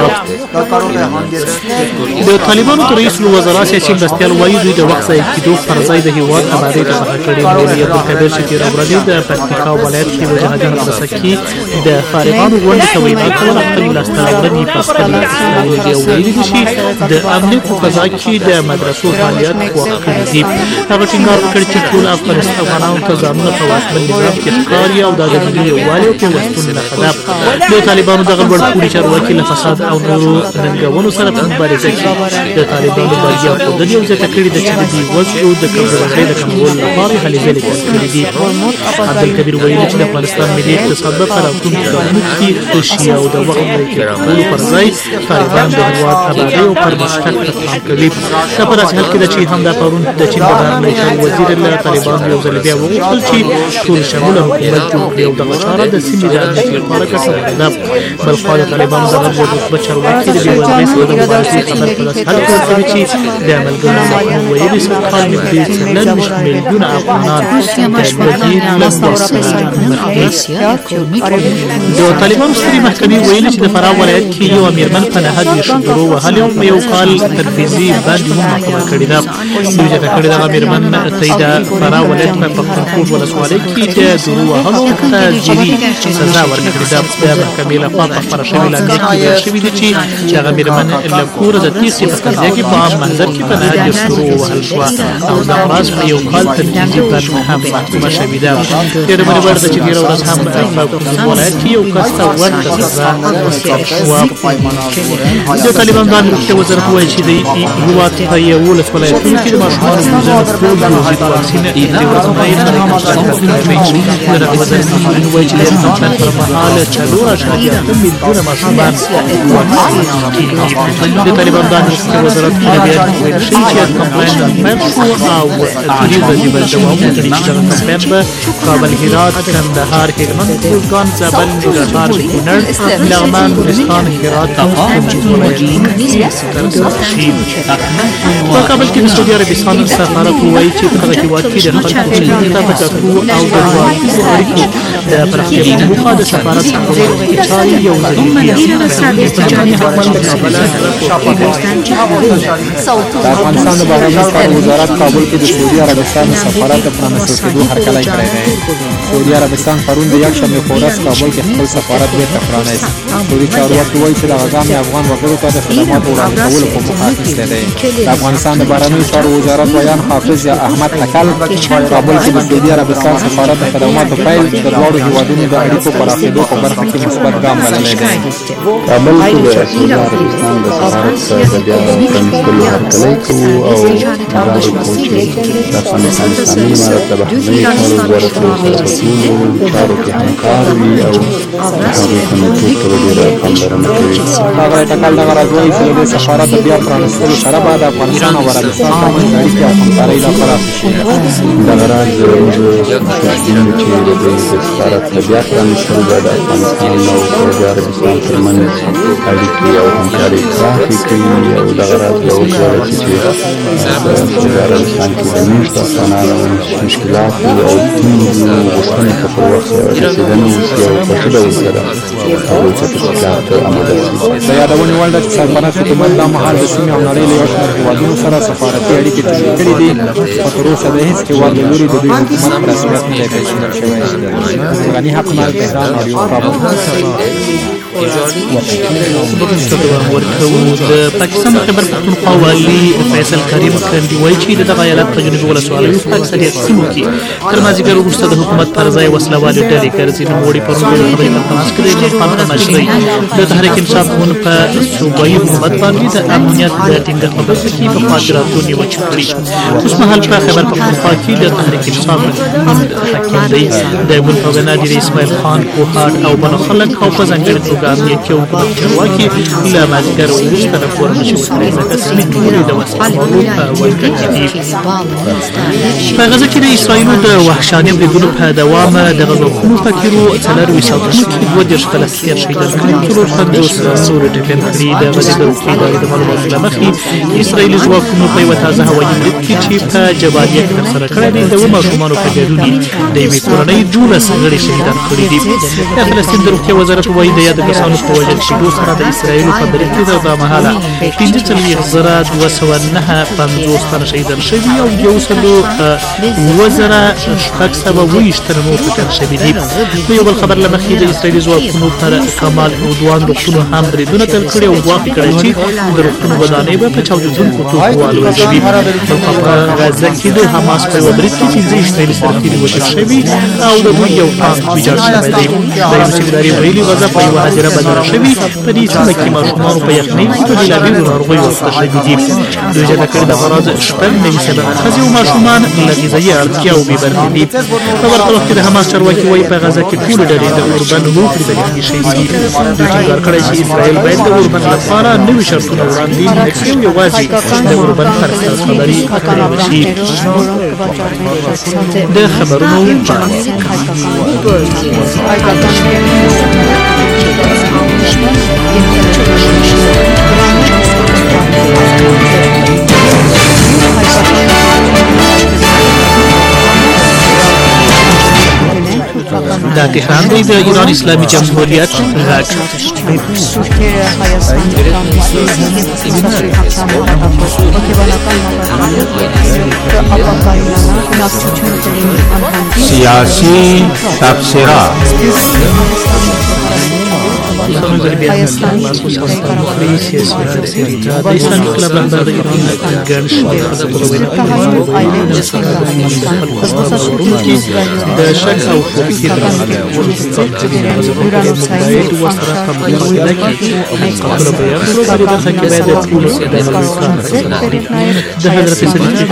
د طالبانو د رئیس الوزرا سیاسي مرستیال وایي دوی د وخت ضایع کېدو پر ځای د هېواد ابادۍ ته سفر کړی. مولوي عبدالکبیر چې تېره ورځ د پکتیکا ولایت کې د جهادي مدرسه کې د فارغانو غونډې ته وینا کوله خپلې لاسته راوړنې په خپل استایلې دي او ویلي دي چې د امنیت په فضا کې د مدرسو فعالیت خوښ کړي دي. هغه ټینګار وکړ چې ټول افغانانو ته ځانونه په واکمن نظام کې ښکاري او دا د ملي یووالي او پیوستون نښه ده. د طالبانو دغه لوړپوړي چارواکي له فساد او نورو ننګونو سره په مبارزه کې د طالبانو بریا ښودلې او زیاته کړې ده چې د بېوزلو د کمزورۍ د کمولو لپاره هلې ځلې پیل کړي دي. عبدالکبیر ویلي چې د افغانستان ملي اقتصاد به په راتلونکي کلونو کې ښه شي او د وخت ضایع کولو پر ځای طالبان د هېواد ابادۍ او پرمختګ ته پام کوي. دا په داسې حال کې ده چې همدا پرون د چین د بهرنیو چارو وزیر له طالبانو یو ځل بیا وغوښتل چې ټول شموله حکومت جوړ کړي او دغه چاره د سیمې د امنیت لپاره ګټوره ده. بل خوا د طالبانو دغه لوړ رتبه چارواکي د بېوزلۍ سره د مبارزې خبر په داسې حال کې ورکوي چې د ملګرو ملتونو ویلي سږ کال نږدې څلرویشت میلیونه افغانان د لوږې له د طالبانو سترې محکمې ویلي چې د فراه ولایت کې یوه مېرمن په نهه دېرش درو وهلې او یو کال تنفیذي بند هم محکومه کړې ده. دوی زیاته کړې دغه مېرمن ته د فراه ولایت په پښتونخوا ولسوالۍ کې د درو وهلو تعزیري سزا ورکړې ده. د محکمې لخوا په خپره شوې لاندې کې ویل شوي دي چې دغه مېرمن له کوره د تیښتې په قضیه کې په عام محضر کې په نهه دېرش درو ووهل شوه او دغه ورځ په یو کال تنفیذي بند هم محکومه شوې ده. ډېره منور ده چې تېره ورځ هم په کندوز ولایت کې یو کس ته ورته سزا ورکړل شوه. د طالبان د امنیتي وزارت وایي چې د هېواد په یولس ولایتونو کې د ماشومانو روزنه ټول موجود واکسین دې ورځنۍ کوي. د دغه وزارت مسؤلین وایي چې د کمپاین پر مهال څلور اعشاریه اته میلیونه ماشومان واکسین کېږي. د طالبان د امنیتي وزارت په بیان کې ویل شوي چې کمپاین پیل شو او درې ورځې به دوام وکړي چې دغه کمپاین به کابل، هرات، کندهار، هلمند، روزګان، زابل، ننګرهار، کونړ، لغمان، نورستان، هرات او په کابل کې د سعودي عربستان سفارت وایي چې په دغه هېواد کې د خلکو ټولنې ته په کتو او د دوامداره اړیکو د پراختیا په موخه د سفارت چارې یو ځل د افغانستان د بهرنیو چارو وزارت کابل کې د سعودي عربستان د سفارت د پرانیستل کېدو هرکلی کړی دی. سعودي عربستان پرون د یکشنبې په ورځ کابل کې خپل سفارت بیرته پرانیست. سعودي چارواکي وایي چې دغه ګام د افغان وګړو ته د خدماتو وړاندې کولو په موخه اخیستی دی. د افغانستان د بهرنیو چارو وزارت ویان حافظ احمد تکل کابل کې د سعودي عربستان سفارت د خدماتو پیل د دواړو هیوادونو د اړیکو پراخېدو په برخه کې مثبت ګام بللی دی. کابل کې د سعودي عربستان د سفارت د بیا پرانیستلو هرکلی کوو او ادعا کوو چې د افغانستان اسلامي امارت د بهرنیو چارو وزارت له ټولو چارو کې همکار وي او د هغوی خوندیتوب ته به ډېره پاملرنه کوي. ښاغلی ټکل دغه راز وایي چې د دې سفارت د بیا پرانیستلو سره به د افغانستان او عربستان ترمنځ اړیکې او همکارۍ لا پراخې شي. دغه راز موږ خوشبین یو چې د دې سفارت د بیا پرانیستل به د افغانستان او سعودي عربستان ترمنځ اړیکې او همکارۍ پراخې کړي او دغه راز به وکولی شي چې په سعودي عربستان کې د مېشتو افغانانو مشکلاتو او ستونزو غوښتنو ته پر وخت رسېدنه وشي او په ښه ډول سره هغوی ته تشکیلات عملي شي. د یادونې وړ ده چې سرپرست حکومت دا مهال د سیمې او نړۍ له یو شمېر هېوادونو سره سفارتي اړیکې ټینګې کړي دي، خو تر اوسه د هېڅ هېواد له لوري د دوی حکومت په رسمیت نه دی پیژندل شوی. غني حقمل، تهران، رادیو کابل. د پاکستان د خیبر پښتونخوا والي فیصل کریم کندي وایي چې د دغه ایالت په جنوبي ولسوالیو په اکثریت سیمو کې تر مازدیګر وروسته د حکومت پر ځای وسله والې ډلې ګرځي. نوموړي پرون د یوې خبرې په تماس کې د عرفان نشرۍ د تحریک انصاف ګوند په صوبایي حکومت باندې د امنیت د ټینګښت په برخه کې په خاطراتو نیوکې کړي. اوس مهال په خیبر پښتونخوا کې د تحریک انصاف ګوند حاکم دی. د ګوند په وینا د اسماعیل خان کوهاټ او بنو خلک او په ځانګړې توګه امنیتي او حکومت چارواکي له مازدیګر وروسته د کور نشي وتلی ځکه سیمې ټولې د وسلوالو په ولکه کې دي. په غزه کې د اسرائیلو د وحشاني بریدونو په دوام د غزوخونو فقیرو څلرویشت ساعتونو کې دوه دېرش فلسطینیان شهیدان کړي، څلور پنځوس نور ټپیان کړي. د غزې د روغتیا ادارې د معلوماتو له مخې اسرائیلي ځواکونو په یوه تازه هوایي برید کې چې په جبالیا کې ترسره کړی دی د اووه ماشومانو په ګډون د یوې کورنۍ دولس غړي شهیدان کړي دي. د فلسطین د روغتیا وزارت وایي د یادو کسانو په وژل کېدو سره د اسرائیلو په برید کې تر دمهاله پنځه څلوېښت زره دوه سوه نهه پنځوس تنه شهیدان شوي او یو سلو اووه زره شپږ سوه اووه ویشت تنه نور ټپیان شوي دي. د یو بل خبر له مخې د اسرائیلي ځواکونو پر کمال عدوان روغتونو هم بریدونه پیل کړي او ګواښ کړی چې د روغتون ودانۍ به په چاودېدونکو توکو والوځوي. په غزه کې د حماس په یوه برید کې پنځه اسرائیلي سرتیري وژل شوي او د دوی یو ټانک ویجاړ شوی دی. د روسیې ادارې ویلي غزه په یوه هدیره بدله شوي. په دې سیمه کې ماشومانو په یخنۍ کې په بېلابېلو ناروغیو اخته شوي دي. دوی زیاته کړې د غراض شپږ نوي سلنه ښځې او ماشومان له غذایي اړتیاوو بې برخې دي. په ورته وخت کې د حماس چارواکي وایي په غزه کې ټولې ډلې د اوربند لوښي ته یخني شوي دي. دوی ټینګار کړی چې اسرائیل باید د اوربند لپاره نوي شرطونه وړاندې نه کړي او یوازې د اوربند پر اساس خبرې اترې وشي. د خبرونو دا تهران دی د ایران اسلامي جمهوریت غږ. سیاسی تبصره د اسلامي انقلاب رهبر د ایران ګڼ شمېر خلکو د شک او فکر د حضرت صدیق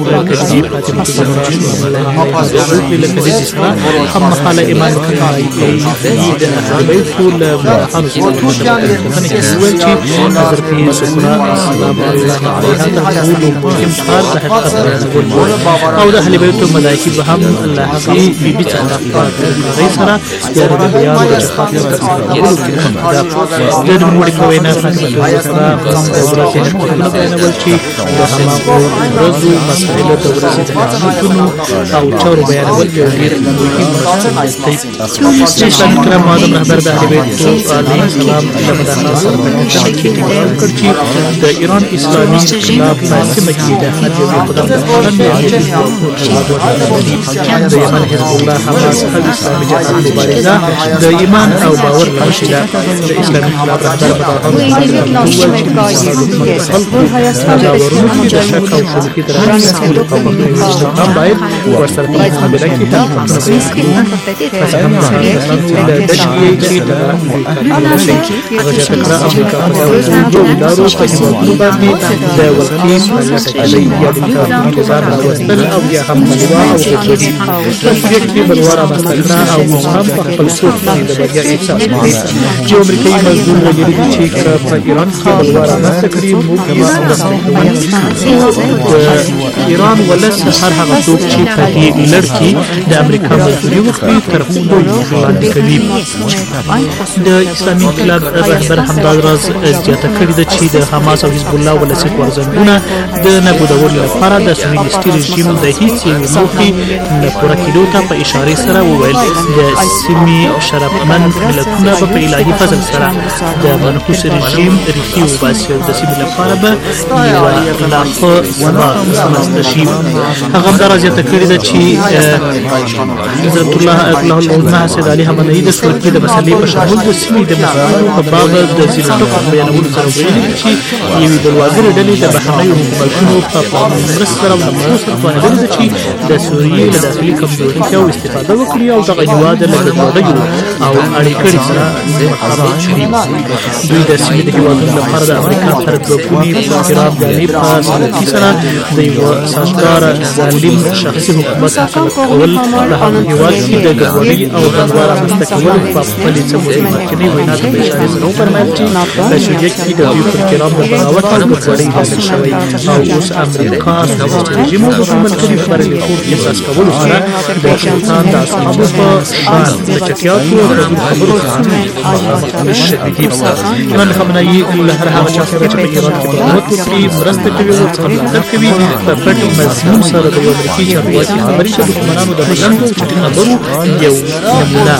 هم مقاله ایمان کړی د اهل بیت ټول خانو سره ویل چې حضرت سفرا سلام الله علیها ته مهم کار د حقیقت او د اهل بیت ملائکه به هم الله هغه بیبي ته غي سره یا د بیان د خاطر سره د نوموړي کوینه فاصله سره د ورته خپل بیانول چې د هماغو روزو مسائل د ورته د حکومتونو او چور بیانول یو ډیر مهم مسله دی چې اسلامي کرام اعظم رهبر د اهل بیت علیه السلام له مداخلات سره په لیکنه کې ټینګار وکړ چې د ایران اسلامي انقلاب په سیمه کې د هر یو قدم د خلل د یمن حزب الله حماس او اسلامي جهاد مبارزه د ایمان او باور په وسیله د اسلامي انقلاب رهبر باورونو چې د شک او شبهې ترمنځ ټول قومونه استقام باید ورسره په مقابله کې د دشي چې د غجا امریکا په ډول ادارو په هیوادونو باندې د ولکین علی یا د انتظار وروستل او یا هم ملوا او د جدي تشویق کې بلوارا مستقنا او هم په خپل سوچ باندې د بریا احساس کوي چې امریکایي مزدور ویلي چې په ایران کې بلوارا مستقري موږ یې ایران ولس هر هغه څوک چې په دې لړ کې د امریکا مزدوري وکړي تر خپل وړاندې کوي د اسلامي انقلاب رهبر همدا راز زیاته کړې ده چې د حماس او حزب الله ولسي غورځنګونه د نابودولو لپاره د صهیونیستي رژیم د هیڅ یوې موخې نه پوره کېدو ته په اشارې سره وویل د سیمې شرفمند ملتونه به په الهي فضل سره د منحوس رژیم ریښې وباسي او د سیمې لپاره به یوه لا ښه ثبات رامنځته شي هغه همداراز زیاته کړې ده چې حضرت الله آیت الله العظمه سید علي حمداني د سورتي د مسلې په شمول د سیمې د مسلمانانو په باب د ځینو ټکو بیانولو سره ویلي چې یوې بلواګرې ډلې د بهرنیو حکومتونو په مرسته سره نفوذ توانېدلی ده چې د سوریې له داخلي کمزورتیاو استفاده وکړي او دغه هېواد له ګډوډیو او اړیکړې سره مخامخ کړي دوی د سیمې د هېوادونو لپاره د امریکا پر ځواکونې په خراب جانب په سلطې سره د یوه سازګاره ظالم شخصي حکومت مسلط کول په هغه هېواد کې د ګډوډۍ او بنګوال رامنځته کولو په خپلې څلورې مخکینۍ وینا ته په اشارې سره وفرمایل چې په سوریه کې د دوی پر کرام د بغاوت او ګډوډۍ حاصل شوی او اوس امریکا سوسیالیست رژیم او د ملګري خبرلیکونو احساس کولو سره د سلطان د اصحابو په شان د چټیاتو او د خبرو څخه شدیدي ایمان خامنه‌ای له هر هغه چا سره چې په ایران کې بغاوت وکړي مرسته کوي او څخه ملاتړ کوي په پټ مضمون سره د یو امریکایي چارواکي خبري چې دښمنانو د بلند او چټي خبرو یو نمونه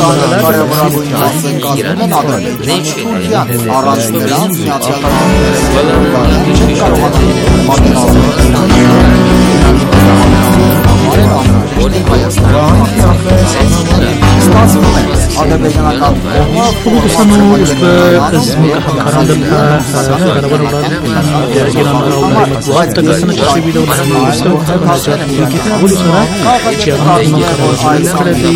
خوب دوستانو اوس به زموږ همکاران دلته خبرونه وړاندې د ایران او مطبوعات ته کتنه چې شوې ده او له همدې وروسته د نجات ملکي کولو سره چې هغه یې خبرونه کړې دي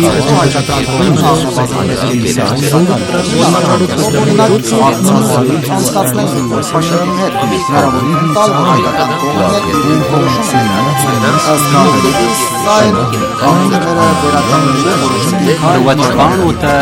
وچکانو ته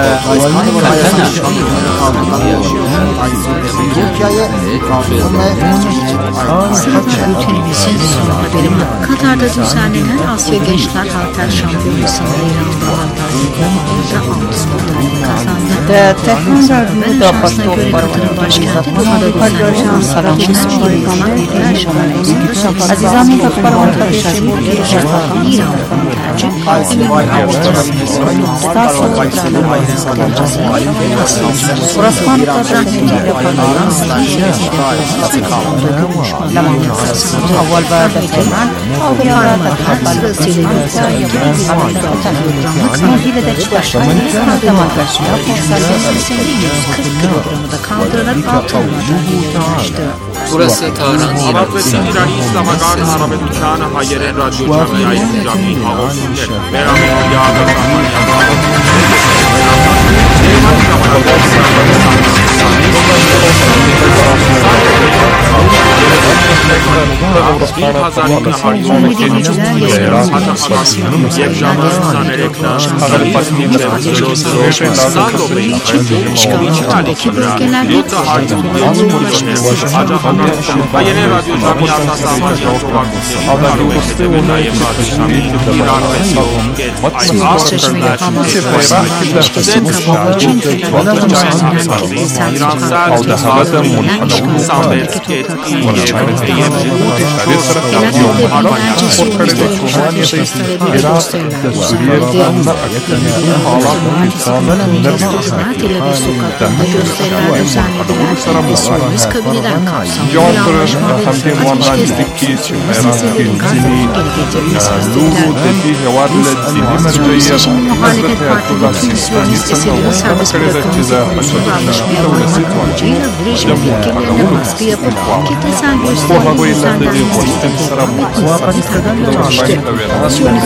Katar'da düzenlenen Asya Gençler Halter Şampiyonası'nda İran'da Halter Kulübü'nde altın madalya kazandı. Tehran'da pastör Katar'ın başkenti Doha'da düzenlenen Asya Gençler Şampiyonası'nda Azizami Takbar Arkadaşlar'ın İran'da tercih Orasman Kadran'ın أول بعد الجمال أو بحارة الحال سلسلة مهديلة دجباشا هذا باشا Burası Tahran, İran. İran İslamagani Arabistan Hayere Radyo Camiayı Cami Ağustos Beraber Yağda این هزارین نفری که یک جامعه نرکنا خلیفتی که سال رو به این چالی که برای یوتا هایت آجا خانم و یه رادیو جامعه اساس آماجی اوکوان آداری وقتی به نایب رادیو جامعه ایران و سیوم که آیقاس ایران سال سال منحنون ثابت که سره یو مهاجر خپل کړی د کومانی د عراق د سوریې د نه اکثریت حالات کې څامن نه جان پرش همدې موانان دکی چې عراق کې ځینی لورو د دې هواد له ځینی مرجعیت حضرت آیت الله سیستاني څنګه وکړه کړی د چې دا حضرت شاه ولسیت واجی جمع حقولو په هغه یې لاندې د غوښتن سره موافق کړل او باید د وینا سره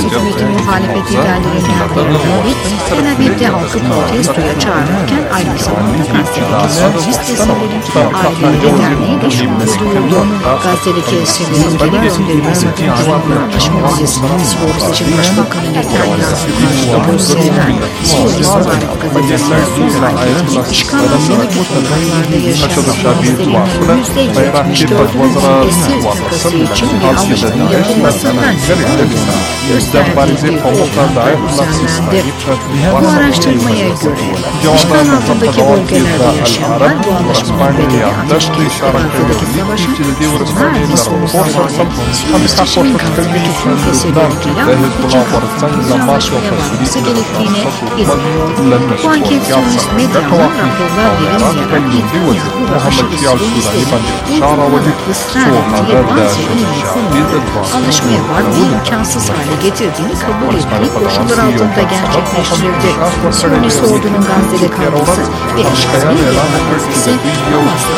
Gazetedeki esirleri gönderilmesi Başmağaziyesinin Sivas'ın Başbakanı Netanyahu gösterilen Sivas gazetesi işgal altındaki topraklarda yaşayan Gazze'lilerin yüzde yetmiş dördünün esir takası için bir anlaşmanın yapılmasından gösterdiği bu araştırmaya göre işgal altındaki bölgelerde yaşayanlar bu anlaşmanın bedeli altındaki topraklardaki savaşın yüzlerce savaşın bütün kesilirken anlaşmaya varması gerektiğine izledik. Bu anket Siyonist medyanın raporlar verilmeyerek yetkili bu aşırı Siyonistlerin ısrar ettiği bazı üniversitelerin anlaşmaya varmayı imkansız hale getirdiğini kabul ettiği koşullar altında gerçekleştirildi. Siyonist ordunun Gazze'de kalması ve işgal edilmesi Hamas'la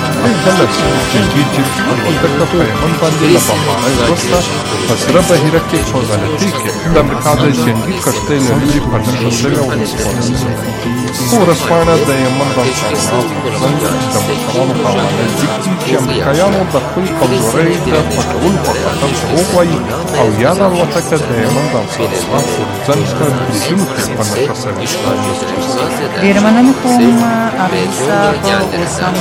anlaşmanın البته پیمن باندې د بمبارۍ وروسته په سره بهیره کې په غلطۍ کې د امریکا د جنګي کښتۍ له لوري په نښه شوې ولسواکي په ورځپاڼه د یمن د انصارالله غورځنګ د مشرانو په حواله لیکي چې امریکایانو د خپل کمزورۍ د پټولو په خاطر دروغ وایي او یاده الوتکه د یمن د انصارالله غورځنګ ته بریدونو کې په نښه شوې ډېر مننه کوم افیسا په اوسم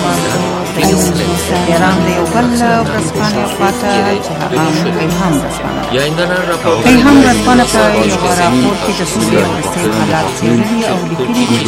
ایران د یو بل ورځپاڼې خواته چې هغه پیغام ورځپاڼه پیغام ورځپاڼه په یوه راپور کې د سوریې ورسې حالات څېړلي او لیکلي دي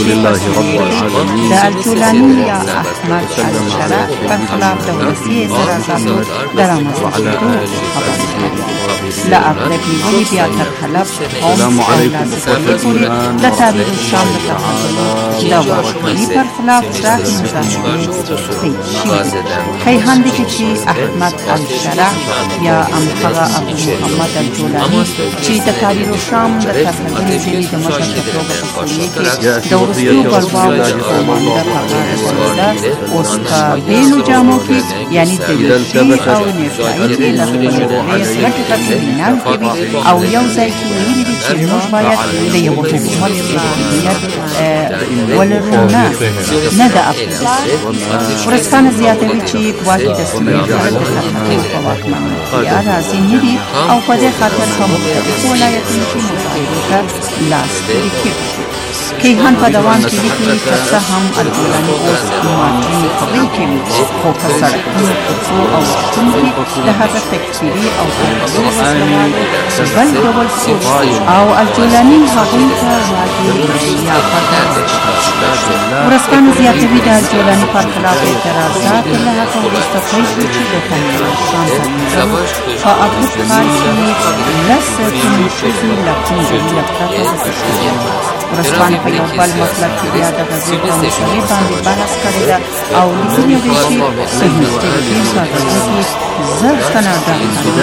چې د الجولاني یا احمد الشرع پر خلاف د ولسي اعتراضاتو د رامنځته کېدو خبر له اغلب نیولې بیا تر حلب قوم او لاسکري پورې د تحریر الشام د تقدم د واشنګټني پر خلاف پراخې مظاهرې پیل شوي پیغام دی چې احمد الشرع یا همغه ابو محمد الجولاني چې د تحریر الشام د تقدم ځینې د مشر په توګه په سوریې کې د وروستیو بلواو قومانده په غاړه درلوده اوس په بېلو جامو کې یعنی د ویشي او نفرایي کې له خپلې ډلې ګټې غټې ویناوې کوي او یو ځای کې ویلي دي چې موږ باید د یوه حکومت ماهیت ولرو نه نه د افغانستان ورځپاڼه زیاتوي چې ګواکې د سوریې سره د خلکو په واکمنۍ راضي نه دي او په دې خاطر په مختلفو ولایتونو کې مظاهرو ته لاس پورې کړي کیهان په دوام کې لیکي که څه هم الجولاني اوس مارټین خبرې کوي خو په سړکونو کوڅو او وختونو کې د هغه تکفیري او تنظیمي وسلوالو بل ډول سوچ او الجولاني هغوی ته واقعي یا پرده ورځپاڼه زیاتوي د الجولاني پر خلاف اعتراضات له هغه وروسته پیل شو چې د تحریر الشام تنظیم په ابوت ښار کې لس تنې ښځې له کوم دلیله پرته وتښتېدې ورځپاڼې په یو بل مطلب کې بیا د غزې په مسلې باندې بحث کړی ده او لیکلي دي چې صهیونیست ټلویزیون په غزه کې زر تنه د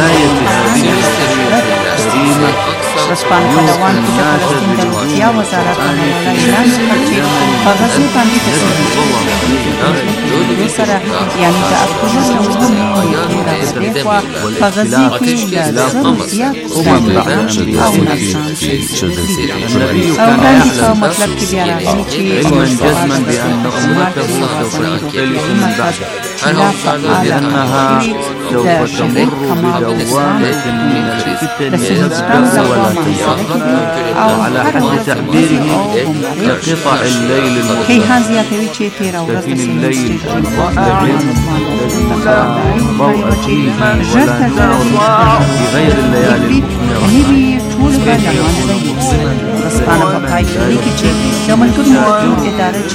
ورځپاڼې په دوام کې د فلسطین د روغتیا وزارت عمله اعلان وکړ چې په غزې باندې د صهیونیستو سره یعنې د اکتوبر له اوومې نېټې راڅخه خوا په غزې کې له زرو زیات ستاینلیکونه او نرسان شهید دي او وړاندې په مطلب کې بیا راغلي چې جزما بأن أمته سوف تختلف من بعد خلاف لأنها سوف تمر بدوامة من الفتن والانقسام وعلى حد تعبيره كقطع الليل المظلم كفيل الليل المظلم لا ضوء فيه ولا نار في غير الليالي المظلمة ورځپاڼه په پای کې لیکي چې د ملګرو ملتونو اداره چې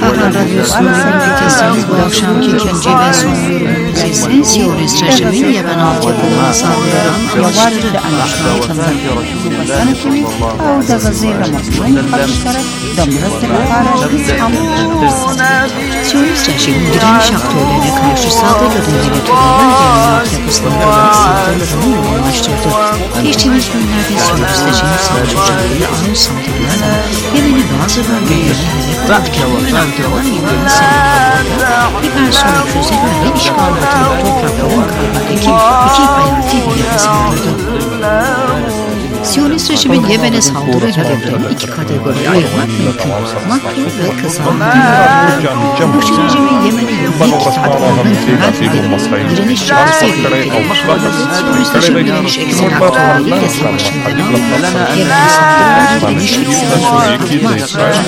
akşam ki ikinci ve son yorumumuzda Siyonist rejimin Yemen altyapılarına saldırılarını یوازې د اندېښنې څرګندونه کوي او د غزې له مظلوم خلکو سره د مرستې لپاره هیڅ هم Siyonist rejimin direniş aktörlerine karşı saldırılarını yönetiyorlar Yemen altyapıslarına saldırılarını yoğunlaştırdı. Geçtiğimiz günlerde Siyonist rejimin savaş uçakları ağır saldırılarla Yemen'in bazı bölgelerine hedef alırken Irak'ta olan Yemen'in saldırılarında hipersonlik füzelerle işgal edilen toprakların kalbindeki iki hayati hedefi saldırdı. Siyonist rejimin Yemen'e saldırı hedeflerini iki kategoriye ayırmak mümkün. Makro ve kısa hedefler. Bu rejimin Yemen'e yönelik adımlarının temel nedeni direniş cephesiyle ilgilenmiş. Siyonist rejimin direniş eksen aktörleriyle savaşıldığını, Yemen'e saldırılar direniş eksen aktörleriyle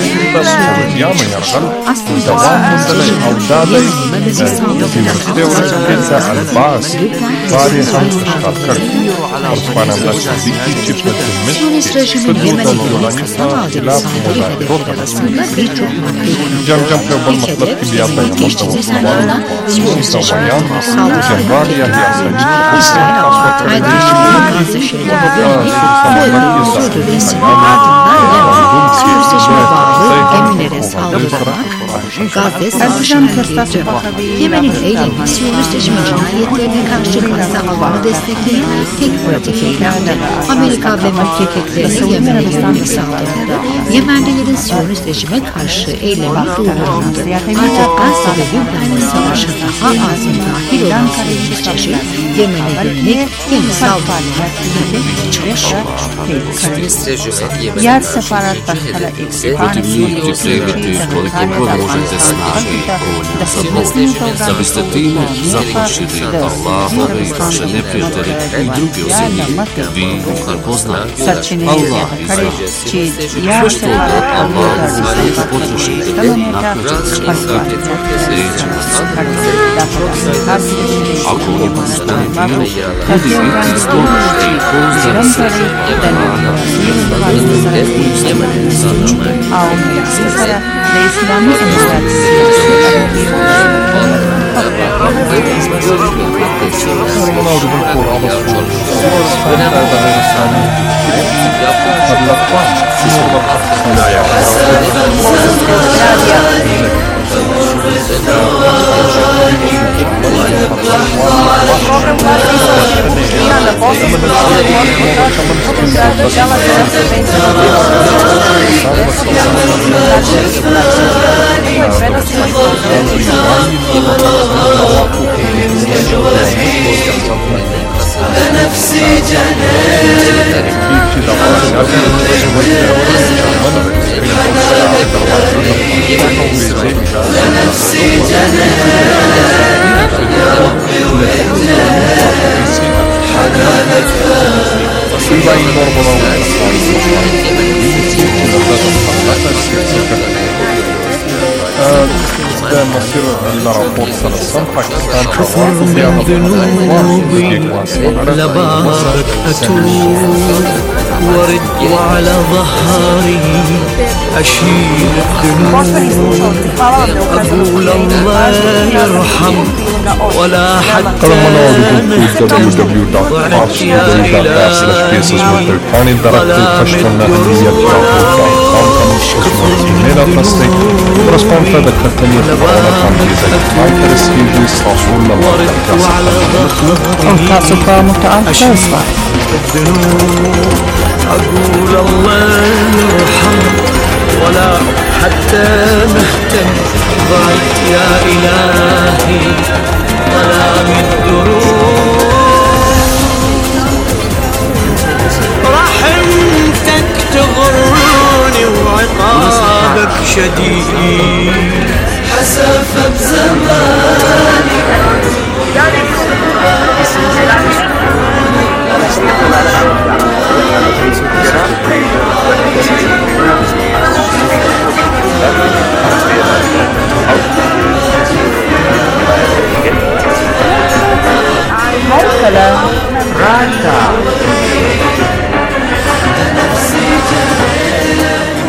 aslında Yemen'e bizi Siyonist rejimin Yemen'e yönelik kısa vadeli saldırı hedefleri arasında birçok madde ülkelere Yemen'in geçtiğimiz zamanlarda Siyonist rejimin saldırılarına İsrail, Al-Kaide rejiminin Gazze şeridine yönelik bu eylemi sürdürmesinin ardından Yemen, Siyonist rejime bağlı gemilere saldırılarak Gazze savaşına girdi. Yemen'in eylemi Siyonist rejimin cinayetlerine karşı Gazze halkını destekleyen tek pratik eylemdi. Amerika ve müttefikleri Yemen'e yönelik saldırıda Yemenlilerin Siyonist rejime karşı eylemi durdurulmadı. Ancak Gazze ve Lübnan'ın savaşı daha azim dahil olan Siyonist rejim Yemen'e yönelik yeni saldırılar yapmaya çalışıyor. Я сепарат пахтала Завистити запрошити Аллахові ваші неприятелі і другі землі. Ви познаєте Аллах із вас. Що Аллах знає потрушити на Ako je postavio, bude biti stolište i pozdrav srce. A u Meksika da Islami نفسي جنان نفسي جنان يا ربي وإنا حنانك ده مصير لرابور سلسل باكستان كفر من ذنوبي لبارك أتوب ورد وعلى ظهري أشيل الذنوب أقول الله يرحم ولا حتى نهتم ضعت يا إلهي ولا مد Corresponde da Catania Corona Camisa Mai Teresquildo Stasul la القاء سكر متعال أقول الله يرحم ولا حتى نهتم ضعت يا إلهي ولا من دروب رحمتك تغرني وعقابك شديد حسف بزماني Rasta.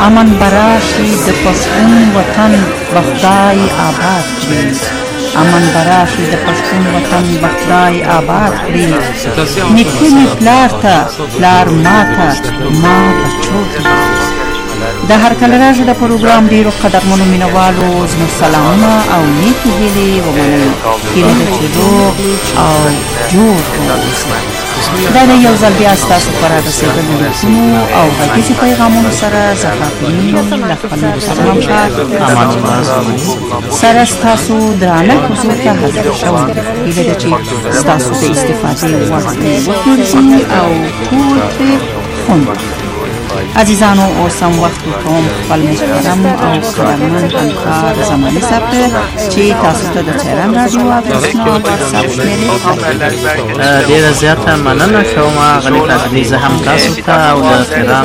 امن براشي د پښتون وطن بخدای آباد کړي امن براشي د پښتون وطن بخدای آباد کړي نیکه مې پلار ته پلار ما ته ما بچو ته د هر کله راځي د پروګرام ډیرو قدرمنو مینوالو زموږ سلامونه او نیکې هیلې ومنئ هیله ده چې روغ او جوړ واوسئ دا د یو ځل بیا ستاسو په رارسېدلو لیکونو او غږیزو پیغامونو سره زه فاطمې له خپل محترم همکار سره ستاسو درانه حضور ته حاضر شوم هیله ده چې ستاسو د استفادې وړ ترې وګرځي او ټول ترې خوند عزیزانو اوس هم وخت ورکوم خپل محترم او قدرمن همکار زماني صاحب ته چې تاسو ته د تهران راډیو اغېزناک واتساپ شمېرې ډېره زیاته مننه کوم غني قادري زه هم تاسو ته او د تهران